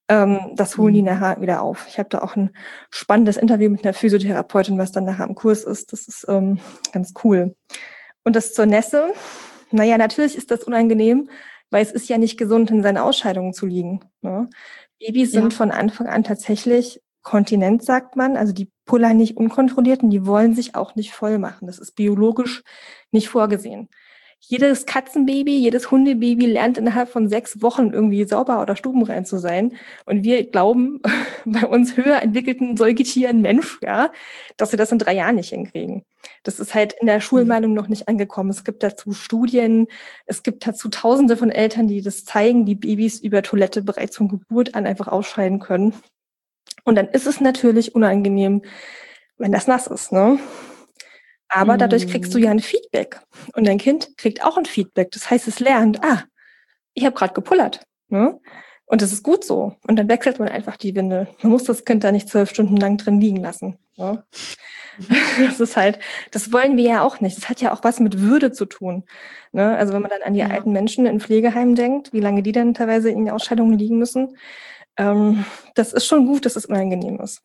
Speaker 2: Das holen die nachher wieder auf. Ich habe da auch ein spannendes Interview mit einer Physiotherapeutin, was dann nachher im Kurs ist. Das ist ganz cool. Und das zur Nässe, naja, natürlich ist das unangenehm, weil es ist ja nicht gesund, in seinen Ausscheidungen zu liegen. Ne? Babys sind von Anfang an tatsächlich kontinent, sagt man. Also die pullern nicht unkontrolliert und die wollen sich auch nicht voll machen. Das ist biologisch nicht vorgesehen. Jedes Katzenbaby, jedes Hundebaby lernt innerhalb von 6 Wochen irgendwie sauber oder stubenrein zu sein. Und wir glauben, bei uns höher entwickelten Säugetieren, Mensch, ja, dass wir das in 3 Jahren nicht hinkriegen. Das ist halt in der Schulmeinung noch nicht angekommen. Es gibt dazu Studien, es gibt dazu Tausende von Eltern, die das zeigen, die Babys über Toilette bereits von Geburt an einfach ausscheiden können. Und dann ist es natürlich unangenehm, wenn das nass ist, ne? Aber dadurch kriegst du ja ein Feedback. Und dein Kind kriegt auch ein Feedback. Das heißt, es lernt, ich habe gerade gepullert. Ne? Und das ist gut so. Und dann wechselt man einfach die Windel. Man muss das Kind da nicht 12 Stunden lang drin liegen lassen. Ne? Das ist halt, das wollen wir ja auch nicht. Das hat ja auch was mit Würde zu tun. Ne? Also wenn man dann an die alten Menschen in Pflegeheimen denkt, wie lange die dann teilweise in den Ausscheidungen liegen müssen, das ist schon gut, dass es unangenehm ist.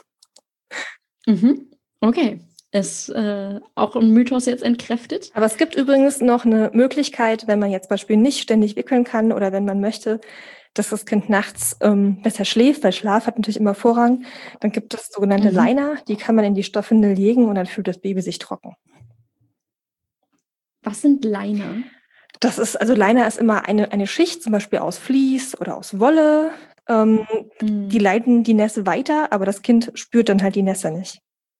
Speaker 1: Okay. Ist auch ein Mythos jetzt entkräftet.
Speaker 2: Aber es gibt übrigens noch eine Möglichkeit, wenn man jetzt zum Beispiel nicht ständig wickeln kann oder wenn man möchte, dass das Kind nachts besser schläft, weil Schlaf hat natürlich immer Vorrang, dann gibt es sogenannte Liner, die kann man in die Stoffwindel legen und dann fühlt das Baby sich trocken.
Speaker 1: Was sind Liner?
Speaker 2: Liner ist immer eine Schicht, zum Beispiel aus Vlies oder aus Wolle. Die leiten die Nässe weiter, aber das Kind spürt dann halt die Nässe nicht.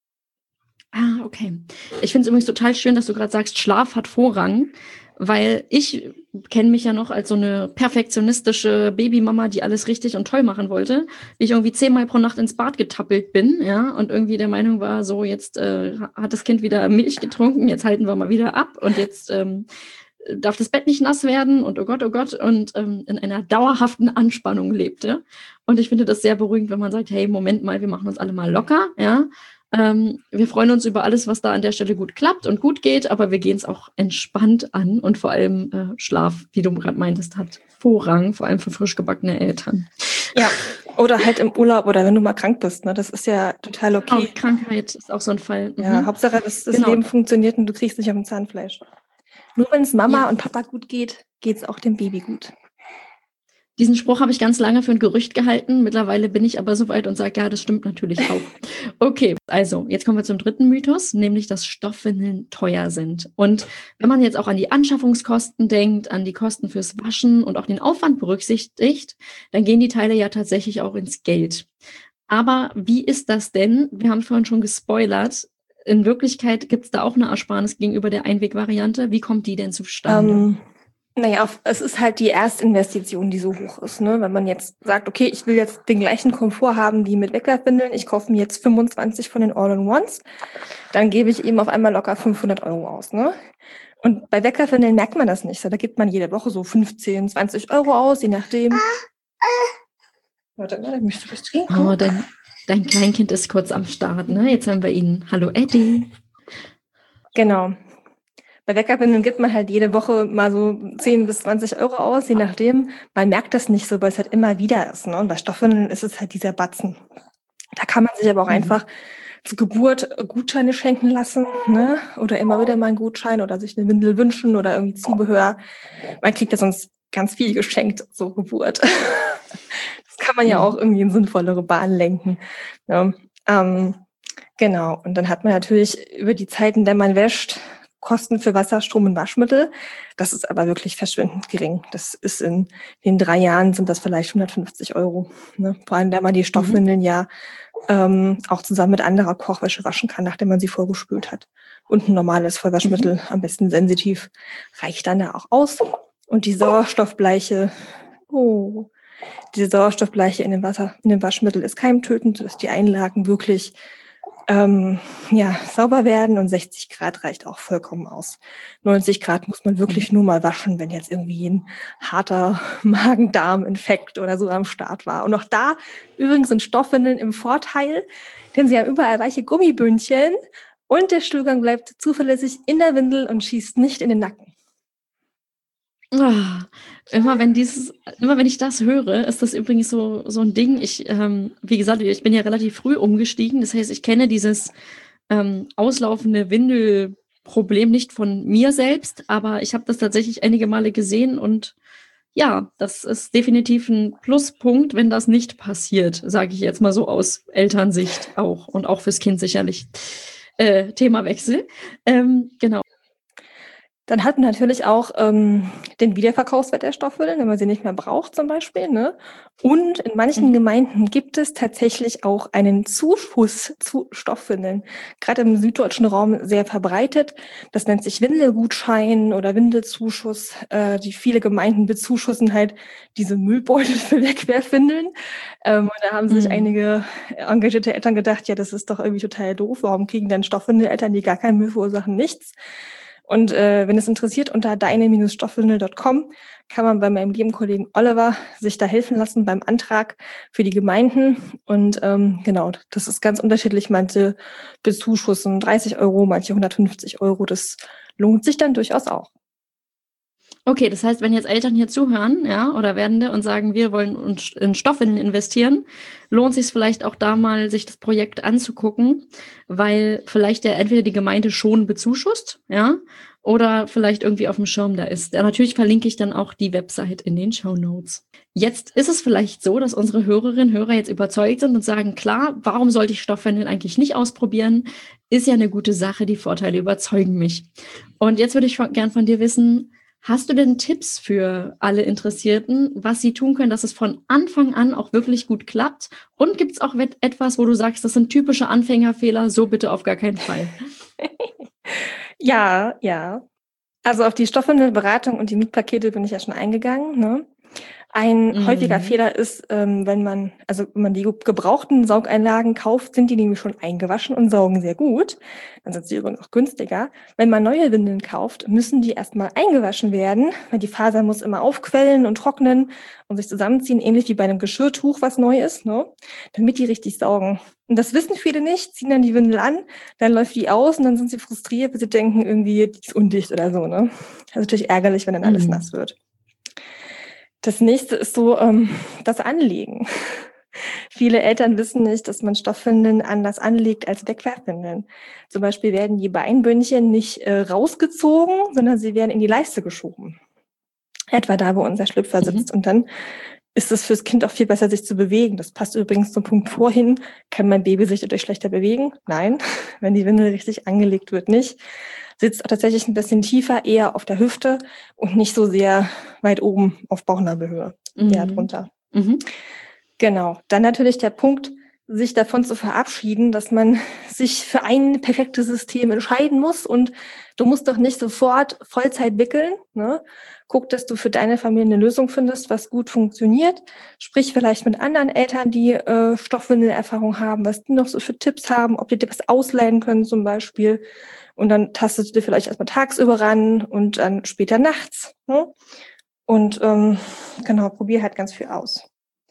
Speaker 1: Okay. Ich finde es übrigens total schön, dass du gerade sagst, Schlaf hat Vorrang, weil ich kenne mich ja noch als so eine perfektionistische Babymama, die alles richtig und toll machen wollte. Wie ich irgendwie 10-mal pro Nacht ins Bad getappelt bin, ja, und irgendwie der Meinung war, so jetzt hat das Kind wieder Milch getrunken, jetzt halten wir mal wieder ab und jetzt darf das Bett nicht nass werden und oh Gott, und in einer dauerhaften Anspannung lebte. Und ich finde das sehr beruhigend, wenn man sagt, hey, Moment mal, wir machen uns alle mal locker, ja. Wir freuen uns über alles, was da an der Stelle gut klappt und gut geht, aber wir gehen es auch entspannt an und vor allem Schlaf, wie du gerade meintest, hat Vorrang, vor allem für frisch gebackene Eltern.
Speaker 2: Ja, oder halt im Urlaub oder wenn du mal krank bist, ne? Das ist ja total okay.
Speaker 1: Auch Krankheit ist auch so ein Fall.
Speaker 2: Ja, Hauptsache, das Leben funktioniert und du kriegst nicht auf dem Zahnfleisch. Nur wenn es Mama und Papa gut geht, geht es auch dem Baby gut.
Speaker 1: Diesen Spruch habe ich ganz lange für ein Gerücht gehalten. Mittlerweile bin ich aber so weit und sage, ja, das stimmt natürlich auch. Okay, also jetzt kommen wir zum dritten Mythos, nämlich, dass Stoffwindeln teuer sind. Und wenn man jetzt auch an die Anschaffungskosten denkt, an die Kosten fürs Waschen und auch den Aufwand berücksichtigt, dann gehen die Teile ja tatsächlich auch ins Geld. Aber wie ist das denn? Wir haben vorhin schon gespoilert. In Wirklichkeit gibt es da auch eine Ersparnis gegenüber der Einwegvariante. Wie kommt die denn zustande?
Speaker 2: Naja, es ist halt die Erstinvestition, die so hoch ist. Ne? Wenn man jetzt sagt, okay, ich will jetzt den gleichen Komfort haben wie mit Wegwerfwindeln, ich kaufe mir jetzt 25 von den All-in-Ones, dann gebe ich eben auf einmal locker 500 € aus. Ne? Und bei Wegwerfwindeln merkt man das nicht. So, da gibt man jede Woche so 15, 20 € aus, je nachdem. Warte, möchtest du was trinken?
Speaker 1: Oh, dein Kleinkind ist kurz am Start, ne? Jetzt haben wir ihn. Hallo, Eddie.
Speaker 2: Genau. Bei Wegwerfwindeln gibt man halt jede Woche mal so 10 bis 20 € aus, je nachdem. Man merkt das nicht so, weil es halt immer wieder ist. Ne? Und bei Stoffwindeln ist es halt dieser Batzen. Da kann man sich aber auch einfach zur Geburt Gutscheine schenken lassen, ne? Oder immer wieder mal einen Gutschein oder sich eine Windel wünschen oder irgendwie Zubehör. Man kriegt ja sonst ganz viel geschenkt zur Geburt. Das kann man ja auch irgendwie in sinnvollere Bahnen lenken. Ja. Genau. Und dann hat man natürlich über die Zeit, in der man wäscht, Kosten für Wasser, Strom und Waschmittel. Das ist aber wirklich verschwindend gering. Das ist in den 3 Jahren sind das vielleicht 150 €. Ne? Vor allem, wenn man die Stoffwindeln ja auch zusammen mit anderer Kochwäsche waschen kann, nachdem man sie vorgespült hat. Und ein normales Vollwaschmittel, am besten sensitiv, reicht dann ja auch aus. Und die Sauerstoffbleiche, diese Sauerstoffbleiche in dem Waschmittel ist keimtötend, sodass die Einlagen wirklich sauber werden und 60 Grad reicht auch vollkommen aus. 90 Grad muss man wirklich nur mal waschen, wenn jetzt irgendwie ein harter Magen-Darm-Infekt oder so am Start war. Und auch da übrigens sind Stoffwindeln im Vorteil, denn sie haben überall weiche Gummibündchen und der Stuhlgang bleibt zuverlässig in der Windel und schießt nicht in den Nacken.
Speaker 1: Ah, immer wenn ich das höre, ist das übrigens so ein Ding. Wie gesagt, ich bin ja relativ früh umgestiegen. Das heißt, ich kenne dieses auslaufende Windelproblem nicht von mir selbst, aber ich habe das tatsächlich einige Male gesehen und ja, das ist definitiv ein Pluspunkt, wenn das nicht passiert, sage ich jetzt mal so aus Elternsicht auch und auch fürs Kind sicherlich. Themawechsel. Genau.
Speaker 2: Dann hat man natürlich auch den Wiederverkaufswert der Stoffwindeln, wenn man sie nicht mehr braucht zum Beispiel. Ne? Und in manchen Gemeinden gibt es tatsächlich auch einen Zuschuss zu Stoffwindeln. Gerade im süddeutschen Raum sehr verbreitet. Das nennt sich Windelgutschein oder Windelzuschuss. Die viele Gemeinden bezuschussen halt diese Müllbeutel für Wegwerfwindeln. Und da haben sich einige engagierte Eltern gedacht, ja, das ist doch irgendwie total doof. Warum kriegen denn Stoffwindeleltern, die gar keinen Müll verursachen, nichts? Und wenn es interessiert, unter deine-stoffwindel.com kann man bei meinem lieben Kollegen Oliver sich da helfen lassen beim Antrag für die Gemeinden. Und genau, das ist ganz unterschiedlich. Manche bezuschussen 30 €, manche 150 €. Das lohnt sich dann durchaus auch.
Speaker 1: Okay, das heißt, wenn jetzt Eltern hier zuhören, ja, oder Werdende und sagen, wir wollen in Stoffwindeln investieren, lohnt sich vielleicht auch da mal, sich das Projekt anzugucken, weil vielleicht ja entweder die Gemeinde schon bezuschusst, ja, oder vielleicht irgendwie auf dem Schirm da ist. Ja, natürlich verlinke ich dann auch die Website in den Shownotes. Jetzt ist es vielleicht so, dass unsere Hörerinnen und Hörer jetzt überzeugt sind und sagen, klar, warum sollte ich Stoffwindeln eigentlich nicht ausprobieren? Ist ja eine gute Sache, die Vorteile überzeugen mich. Und jetzt würde ich gern von dir wissen, hast du denn Tipps für alle Interessierten, was sie tun können, dass es von Anfang an auch wirklich gut klappt? Und gibt es auch etwas, wo du sagst, das sind typische Anfängerfehler, so bitte auf gar keinen Fall?
Speaker 2: Ja, ja. Also auf die Stoffwindelberatung und die Mietpakete bin ich ja schon eingegangen. Ne? Ein häufiger Fehler ist, wenn man die gebrauchten Saugeinlagen kauft, sind die nämlich schon eingewaschen und saugen sehr gut. Dann sind sie übrigens auch günstiger. Wenn man neue Windeln kauft, müssen die erstmal eingewaschen werden, weil die Faser muss immer aufquellen und trocknen und sich zusammenziehen, ähnlich wie bei einem Geschirrtuch, was neu ist, ne? Damit die richtig saugen. Und das wissen viele nicht, ziehen dann die Windel an, dann läuft die aus und dann sind sie frustriert, weil sie denken, irgendwie, die ist undicht oder so. Ne? Das ist natürlich ärgerlich, wenn dann alles nass wird. Das nächste ist so das Anlegen. Viele Eltern wissen nicht, dass man Stoffwindeln anders anlegt als Wegwerfwindeln. Zum Beispiel werden die Beinbündchen nicht rausgezogen, sondern sie werden in die Leiste geschoben. Etwa da, wo unser Schlüpfer sitzt. Und dann ist es fürs Kind auch viel besser, sich zu bewegen. Das passt übrigens zum Punkt vorhin. Kann mein Baby sich dadurch schlechter bewegen? Nein, wenn die Windel richtig angelegt wird, nicht. Sitzt auch tatsächlich ein bisschen tiefer, eher auf der Hüfte und nicht so sehr weit oben auf Bauchnabelhöhe, eher drunter. Genau. Dann natürlich der Punkt, sich davon zu verabschieden, dass man sich für ein perfektes System entscheiden muss und du musst doch nicht sofort Vollzeit wickeln. Ne? Guck, dass du für deine Familie eine Lösung findest, was gut funktioniert. Sprich vielleicht mit anderen Eltern, die Stoffwindelerfahrung haben, was die noch so für Tipps haben, ob die dir was ausleihen können zum Beispiel. Und dann tastest du dir vielleicht erstmal tagsüber ran und dann später nachts. Ne? Und genau, probier halt ganz viel aus.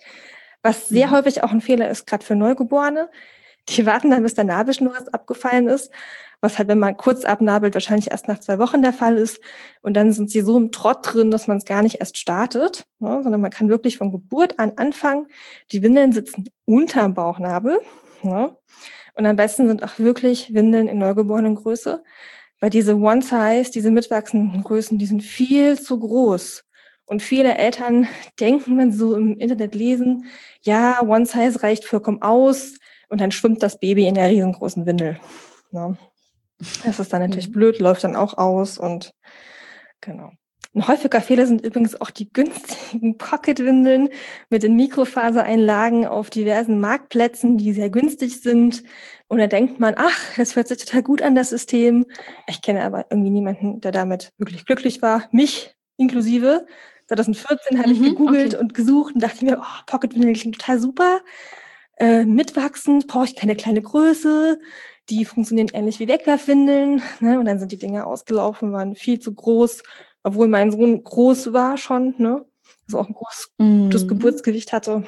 Speaker 2: Was sehr häufig auch ein Fehler ist, gerade für Neugeborene, die warten dann, bis der Nabelschnur abgefallen ist, was halt, wenn man kurz abnabelt, wahrscheinlich erst nach 2 Wochen der Fall ist. Und dann sind sie so im Trott drin, dass man es gar nicht erst startet, ne, sondern man kann wirklich von Geburt an anfangen. Die Windeln sitzen unterm Bauchnabel. Ne, und am besten sind auch wirklich Windeln in Neugeborenengröße, weil diese One-Size, diese mitwachsenden Größen, die sind viel zu groß. Und viele Eltern denken, wenn sie so im Internet lesen, ja, One Size reicht vollkommen aus und dann schwimmt das Baby in der riesengroßen Windel. Ja. Das ist dann natürlich blöd, läuft dann auch aus und genau. Ein häufiger Fehler sind übrigens auch die günstigen Pocket-Windeln mit den Mikrofasereinlagen auf diversen Marktplätzen, die sehr günstig sind. Und da denkt man, ach, das hört sich total gut an, das System. Ich kenne aber irgendwie niemanden, der damit wirklich glücklich war. Mich inklusive. 2014 habe ich gegoogelt und gesucht und dachte mir, oh, Pocket-Windeln klingt total super. Mitwachsend, brauche ich keine kleine Größe. Die funktionieren ähnlich wie Wegwerfwindeln. Ne? Und dann sind die Dinger ausgelaufen, waren viel zu groß, obwohl mein Sohn groß war schon, ne? Also auch ein gutes Geburtsgewicht hatte.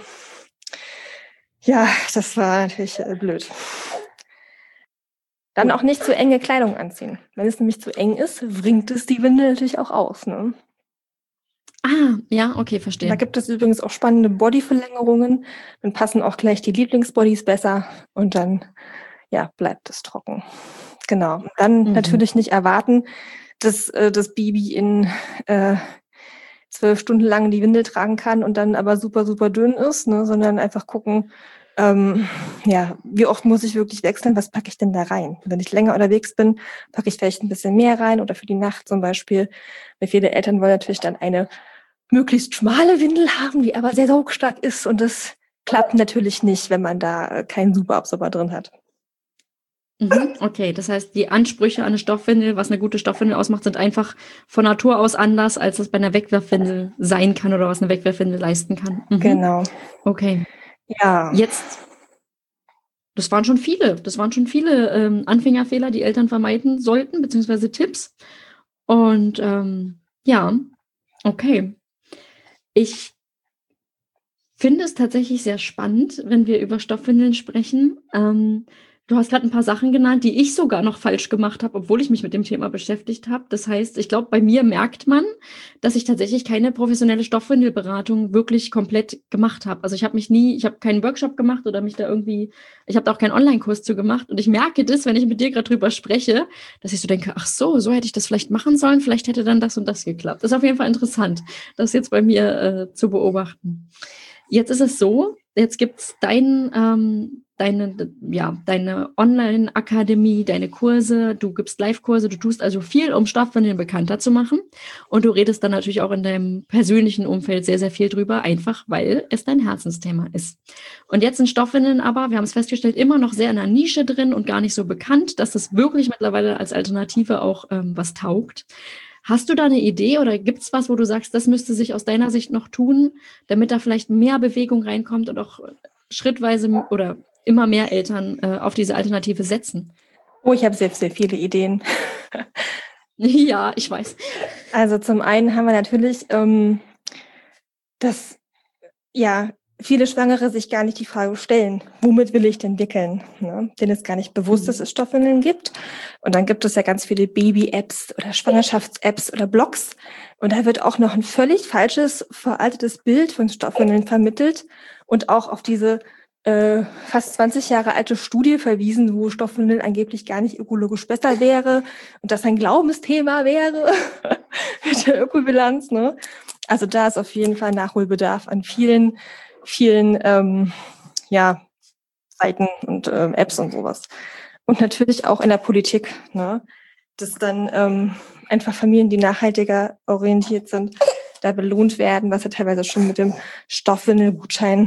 Speaker 2: Ja, das war natürlich blöd. Dann auch nicht zu enge Kleidung anziehen. Wenn es nämlich zu eng ist, wringt es die Windel natürlich auch aus. Ne?
Speaker 1: Ja, okay,
Speaker 2: Da
Speaker 1: verstehe.
Speaker 2: gibt es übrigens auch spannende Bodyverlängerungen. Dann passen auch gleich die Lieblingsbodies besser und dann bleibt es trocken. Genau. Und dann natürlich nicht erwarten, dass das Baby in 12 Stunden lang die Windel tragen kann und dann aber super, super dünn ist, ne? Sondern einfach gucken, wie oft muss ich wirklich wechseln, was packe ich denn da rein? Wenn ich länger unterwegs bin, packe ich vielleicht ein bisschen mehr rein oder für die Nacht zum Beispiel. Weil viele Eltern wollen natürlich dann eine möglichst schmale Windel haben, die aber sehr saugstark ist und das klappt natürlich nicht, wenn man da keinen Superabsorber drin hat.
Speaker 1: Okay, das heißt, die Ansprüche an eine Stoffwindel, was eine gute Stoffwindel ausmacht, sind einfach von Natur aus anders, als es bei einer Wegwerfwindel sein kann oder was eine Wegwerfwindel leisten kann.
Speaker 2: Genau.
Speaker 1: Okay.
Speaker 2: Ja.
Speaker 1: Jetzt, das waren schon viele Anfängerfehler, die Eltern vermeiden sollten, beziehungsweise Tipps. Und okay. Ich finde es tatsächlich sehr spannend, wenn wir über Stoffwindeln sprechen. Du hast gerade ein paar Sachen genannt, die ich sogar noch falsch gemacht habe, obwohl ich mich mit dem Thema beschäftigt habe. Das heißt, ich glaube, bei mir merkt man, dass ich tatsächlich keine professionelle Stoffwindelberatung wirklich komplett gemacht habe. Also ich habe keinen Workshop gemacht oder ich habe da auch keinen Online-Kurs zu gemacht. Und ich merke das, wenn ich mit dir gerade drüber spreche, dass ich so denke, ach so hätte ich das vielleicht machen sollen, vielleicht hätte dann das und das geklappt. Das ist auf jeden Fall interessant, das jetzt bei mir zu beobachten. Jetzt ist es so, jetzt gibt es deine Online-Akademie, deine Kurse, du gibst Live-Kurse, du tust also viel, um Stoffwindeln bekannter zu machen. Und du redest dann natürlich auch in deinem persönlichen Umfeld sehr, sehr viel drüber, einfach weil es dein Herzensthema ist. Und jetzt sind Stoffwindeln aber, wir haben es festgestellt, immer noch sehr in der Nische drin und gar nicht so bekannt, dass das wirklich mittlerweile als Alternative auch was taugt. Hast du da eine Idee oder gibt es was, wo du sagst, das müsste sich aus deiner Sicht noch tun, damit da vielleicht mehr Bewegung reinkommt und auch schrittweise oder immer mehr Eltern auf diese Alternative setzen?
Speaker 2: Oh, ich habe sehr, sehr viele Ideen.
Speaker 1: Ja, ich weiß.
Speaker 2: Also zum einen haben wir natürlich, dass viele Schwangere sich gar nicht die Frage stellen, womit will ich denn wickeln? Ne? Denen ist gar nicht bewusst, dass es Stoffwindeln gibt. Und dann gibt es ja ganz viele Baby-Apps oder Schwangerschafts-Apps oder Blogs. Und da wird auch noch ein völlig falsches, veraltetes Bild von Stoffwindeln vermittelt und auch auf diese fast 20 Jahre alte Studie verwiesen, wo Stoffwindeln angeblich gar nicht ökologisch besser wäre und das ein Glaubensthema wäre mit der Ökobilanz. Ne? Also da ist auf jeden Fall Nachholbedarf an vielen Seiten und Apps und sowas. Und natürlich auch in der Politik, ne? Dass dann einfach Familien, die nachhaltiger orientiert sind, da belohnt werden, was ja teilweise schon mit dem Stoffwindelgutschein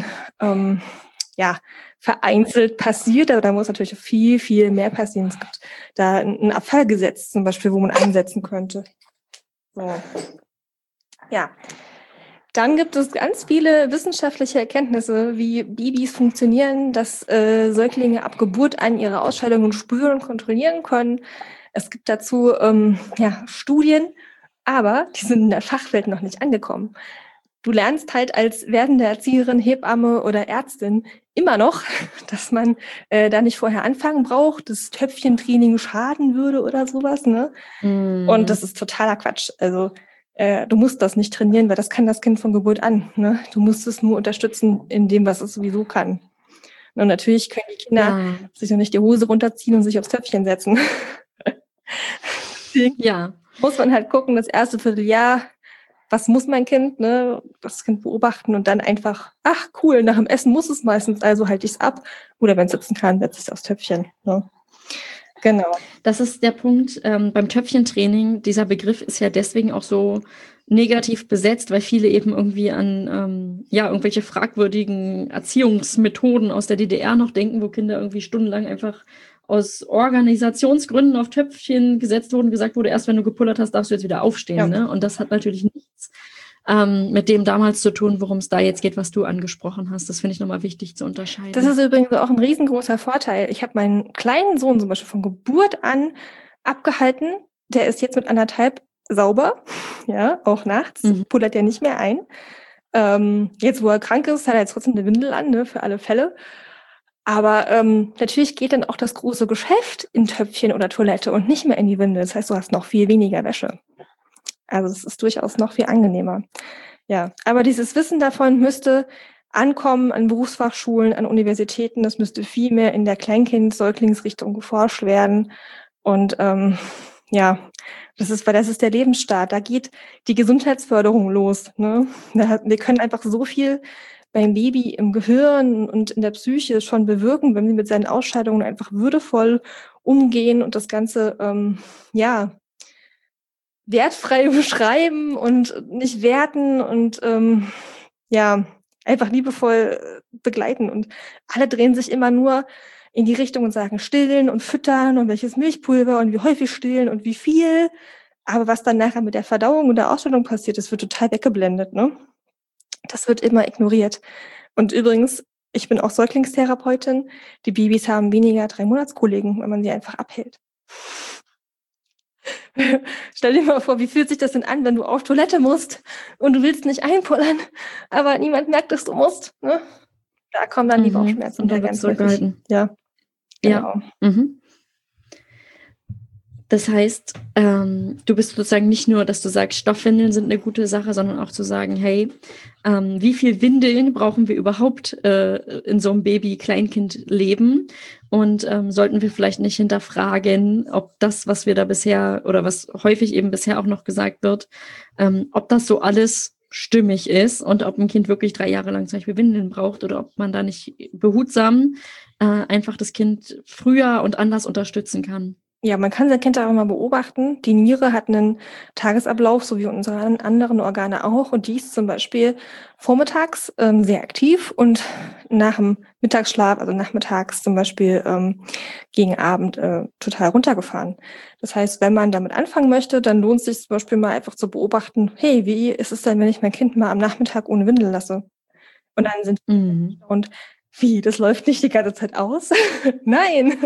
Speaker 2: vereinzelt passiert, aber da muss natürlich viel, viel mehr passieren. Es gibt da ein Abfallgesetz zum Beispiel, wo man einsetzen könnte. So. Ja. Dann gibt es ganz viele wissenschaftliche Erkenntnisse, wie Babys funktionieren, dass Säuglinge ab Geburt an ihre Ausscheidungen spüren und kontrollieren können. Es gibt dazu Studien, aber die sind in der Fachwelt noch nicht angekommen. Du lernst halt als werdende Erzieherin, Hebamme oder Ärztin immer noch, dass man da nicht vorher anfangen braucht, dass Töpfchentraining schaden würde oder sowas. Ne? Und das ist totaler Quatsch. Also du musst das nicht trainieren, weil das kann das Kind von Geburt an. Ne? Du musst es nur unterstützen in dem, was es sowieso kann. Und natürlich können die Kinder sich noch nicht die Hose runterziehen und sich aufs Töpfchen setzen. Deswegen muss man halt gucken, das erste Vierteljahr, was muss mein Kind, ne? Das Kind beobachten und dann einfach, ach cool, nach dem Essen muss es meistens, also halte ich es ab. Oder wenn es sitzen kann, setze ich es aufs Töpfchen. Ne? Genau.
Speaker 1: Das ist der Punkt beim Töpfchentraining. Dieser Begriff ist ja deswegen auch so negativ besetzt, weil viele eben irgendwie an irgendwelche fragwürdigen Erziehungsmethoden aus der DDR noch denken, wo Kinder irgendwie stundenlang einfach aus Organisationsgründen auf Töpfchen gesetzt wurden, gesagt wurde, erst wenn du gepullert hast, darfst du jetzt wieder aufstehen. Ja. Ne? Und das hat natürlich nichts mit dem damals zu tun, worum es da jetzt geht, was du angesprochen hast. Das finde ich nochmal wichtig zu unterscheiden.
Speaker 2: Das ist übrigens auch ein riesengroßer Vorteil. Ich habe meinen kleinen Sohn zum Beispiel von Geburt an abgehalten. Der ist jetzt mit 1,5 sauber, ja, auch nachts, pullert er nicht mehr ein. Jetzt, wo er krank ist, hat er jetzt trotzdem eine Windel an, ne, für alle Fälle. Aber natürlich geht dann auch das große Geschäft in Töpfchen oder Toilette und nicht mehr in die Windel. Das heißt, du hast noch viel weniger Wäsche. Also es ist durchaus noch viel angenehmer. Ja, aber dieses Wissen davon müsste ankommen an Berufsfachschulen, an Universitäten. Das müsste viel mehr in der Kleinkind-Säuglingsrichtung geforscht werden. Und ja, das ist der Lebensstart. Da geht die Gesundheitsförderung los. Ne? Wir können einfach so viel beim Baby im Gehirn und in der Psyche schon bewirken, wenn wir mit seinen Ausscheidungen einfach würdevoll umgehen und das Ganze wertfrei beschreiben und nicht werten und einfach liebevoll begleiten. Und alle drehen sich immer nur in die Richtung und sagen stillen und füttern und welches Milchpulver und wie häufig stillen und wie viel. Aber was dann nachher mit der Verdauung und der Ausstellung passiert, das wird total weggeblendet, ne? Das wird immer ignoriert. Und übrigens, ich bin auch Säuglingstherapeutin. Die Babys haben weniger 3-Monats-Kollegen, wenn man sie einfach abhält. Stell dir mal vor, wie fühlt sich das denn an, wenn du auf Toilette musst und du willst nicht einpullern, aber niemand merkt, dass du musst. Ne? Da kommen dann die Bauchschmerzen
Speaker 1: und dann
Speaker 2: ganz
Speaker 1: zurückgehalten.
Speaker 2: Ja, genau.
Speaker 1: Ja. Mhm. Das heißt, du bist sozusagen nicht nur, dass du sagst, Stoffwindeln sind eine gute Sache, sondern auch zu sagen, hey, wie viel Windeln brauchen wir überhaupt in so einem Baby-Kleinkind-Leben? Und sollten wir vielleicht nicht hinterfragen, ob das, was wir da bisher oder was häufig eben bisher auch noch gesagt wird, ob das so alles stimmig ist und ob ein Kind wirklich 3 Jahre lang zum Beispiel Windeln braucht oder ob man da nicht behutsam einfach das Kind früher und anders unterstützen kann.
Speaker 2: Ja, man kann sein Kind auch mal beobachten. Die Niere hat einen Tagesablauf, so wie unsere anderen Organe auch. Und die ist zum Beispiel vormittags sehr aktiv und nach dem Mittagsschlaf, also nachmittags zum Beispiel gegen Abend total runtergefahren. Das heißt, wenn man damit anfangen möchte, dann lohnt es sich zum Beispiel mal einfach zu beobachten, hey, wie ist es denn, wenn ich mein Kind mal am Nachmittag ohne Windel lasse? Und dann sind und wie, das läuft nicht die ganze Zeit aus? Nein.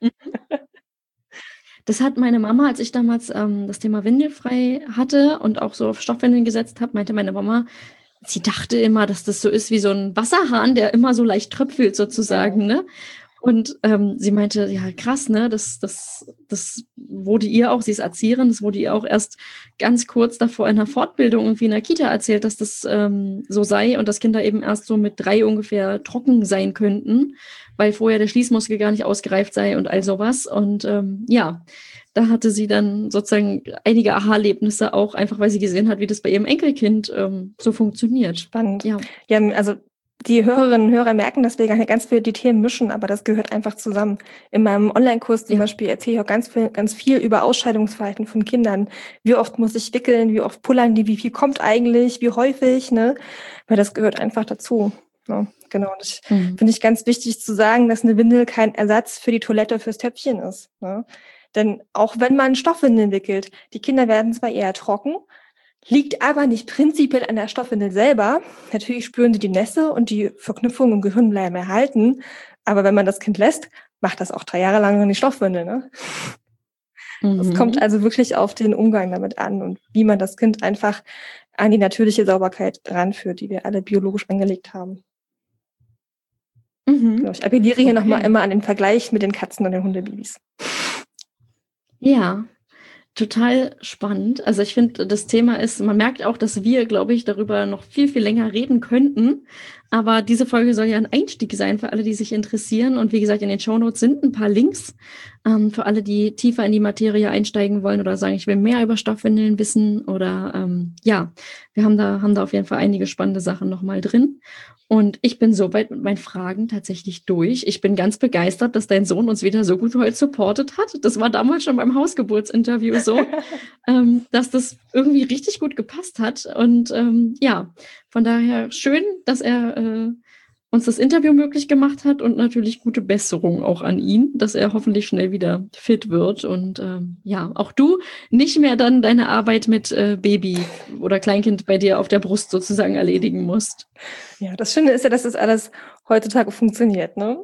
Speaker 1: Das hat meine Mama, als ich damals das Thema windelfrei hatte und auch so auf Stoffwindeln gesetzt habe, meinte meine Mama, sie dachte immer, dass das so ist wie so ein Wasserhahn, der immer so leicht tröpfelt sozusagen, ne? Und sie meinte, ja krass, ne, das wurde ihr auch, sie ist Erzieherin, das wurde ihr auch erst ganz kurz davor in einer Fortbildung irgendwie in der Kita erzählt, dass das so sei und dass Kinder eben erst so mit 3 ungefähr trocken sein könnten, weil vorher der Schließmuskel gar nicht ausgereift sei und all sowas. Und da hatte sie dann sozusagen einige Aha-Erlebnisse auch, einfach weil sie gesehen hat, wie das bei ihrem Enkelkind so funktioniert.
Speaker 2: Spannend. Ja, also die Hörerinnen und Hörer merken, dass wir ganz viel die Themen mischen, aber das gehört einfach zusammen. In meinem Online-Kurs zum Beispiel erzähle ich auch ganz viel über Ausscheidungsverhalten von Kindern. Wie oft muss ich wickeln, wie oft pullern die, wie viel kommt eigentlich, wie häufig, ne? Weil das gehört einfach dazu. Ja, genau. Und das finde ich ganz wichtig zu sagen, dass eine Windel kein Ersatz für die Toilette fürs Töpfchen ist. Ne? Denn auch wenn man Stoffwindeln wickelt, die Kinder werden zwar eher trocken, liegt aber nicht prinzipiell an der Stoffwindel selber. Natürlich spüren sie die Nässe und die Verknüpfungen im Gehirn bleiben erhalten. Aber wenn man das Kind lässt, macht das auch 3 Jahre lang in die Stoffwindel. Ne? Es kommt also wirklich auf den Umgang damit an und wie man das Kind einfach an die natürliche Sauberkeit ranführt, die wir alle biologisch angelegt haben. Genau, ich appelliere hier nochmal immer an den Vergleich mit den Katzen- und den Hundebabys.
Speaker 1: Ja, total spannend. Also ich finde, das Thema ist, man merkt auch, dass wir, glaube ich, darüber noch viel, viel länger reden könnten. Aber diese Folge soll ja ein Einstieg sein für alle, die sich interessieren. Und wie gesagt, in den Shownotes sind ein paar Links für alle, die tiefer in die Materie einsteigen wollen oder sagen, ich will mehr über Stoffwindeln wissen. Oder wir haben da auf jeden Fall einige spannende Sachen nochmal drin. Und ich bin soweit mit meinen Fragen tatsächlich durch. Ich bin ganz begeistert, dass dein Sohn uns wieder so gut heute supportet hat. Das war damals schon beim Hausgeburtsinterview so, dass das irgendwie richtig gut gepasst hat. Und von daher schön, dass er uns das Interview möglich gemacht hat und natürlich gute Besserung auch an ihn, dass er hoffentlich schnell wieder fit wird und auch du nicht mehr dann deine Arbeit mit Baby oder Kleinkind bei dir auf der Brust sozusagen erledigen musst.
Speaker 2: Ja, das Schöne ist ja, dass das alles heutzutage funktioniert, ne?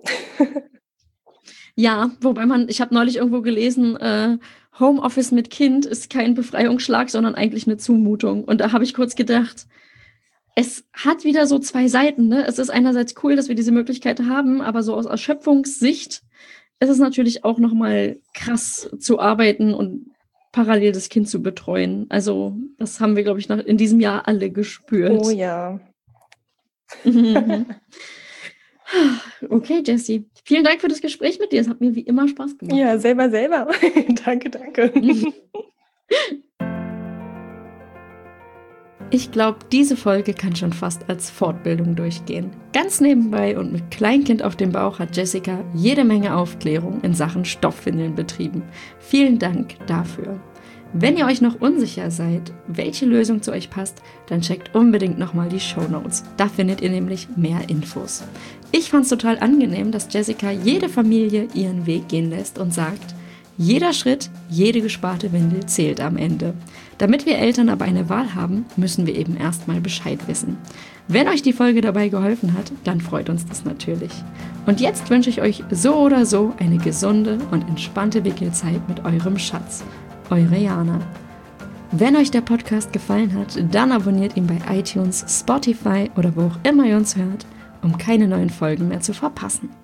Speaker 1: Ja, wobei ich habe neulich irgendwo gelesen, Homeoffice mit Kind ist kein Befreiungsschlag, sondern eigentlich eine Zumutung. Und da habe ich kurz gedacht, es hat wieder so 2 Seiten. Ne? Es ist einerseits cool, dass wir diese Möglichkeit haben, aber so aus Erschöpfungssicht ist es natürlich auch nochmal krass zu arbeiten und parallel das Kind zu betreuen. Also das haben wir, glaube ich, in diesem Jahr alle gespürt.
Speaker 2: Oh ja.
Speaker 1: Okay, Jessie. Vielen Dank für das Gespräch mit dir. Es hat mir wie immer Spaß gemacht.
Speaker 2: Ja, selber. Danke.
Speaker 1: Ich glaube, diese Folge kann schon fast als Fortbildung durchgehen. Ganz nebenbei und mit Kleinkind auf dem Bauch hat Jessica jede Menge Aufklärung in Sachen Stoffwindeln betrieben. Vielen Dank dafür. Wenn ihr euch noch unsicher seid, welche Lösung zu euch passt, dann checkt unbedingt nochmal die Shownotes. Da findet ihr nämlich mehr Infos. Ich fand es total angenehm, dass Jessica jede Familie ihren Weg gehen lässt und sagt, jeder Schritt, jede gesparte Windel zählt am Ende. Damit wir Eltern aber eine Wahl haben, müssen wir eben erstmal Bescheid wissen. Wenn euch die Folge dabei geholfen hat, dann freut uns das natürlich. Und jetzt wünsche ich euch so oder so eine gesunde und entspannte Wickelzeit mit eurem Schatz. Eure Jana. Wenn euch der Podcast gefallen hat, dann abonniert ihn bei iTunes, Spotify oder wo auch immer ihr uns hört, um keine neuen Folgen mehr zu verpassen.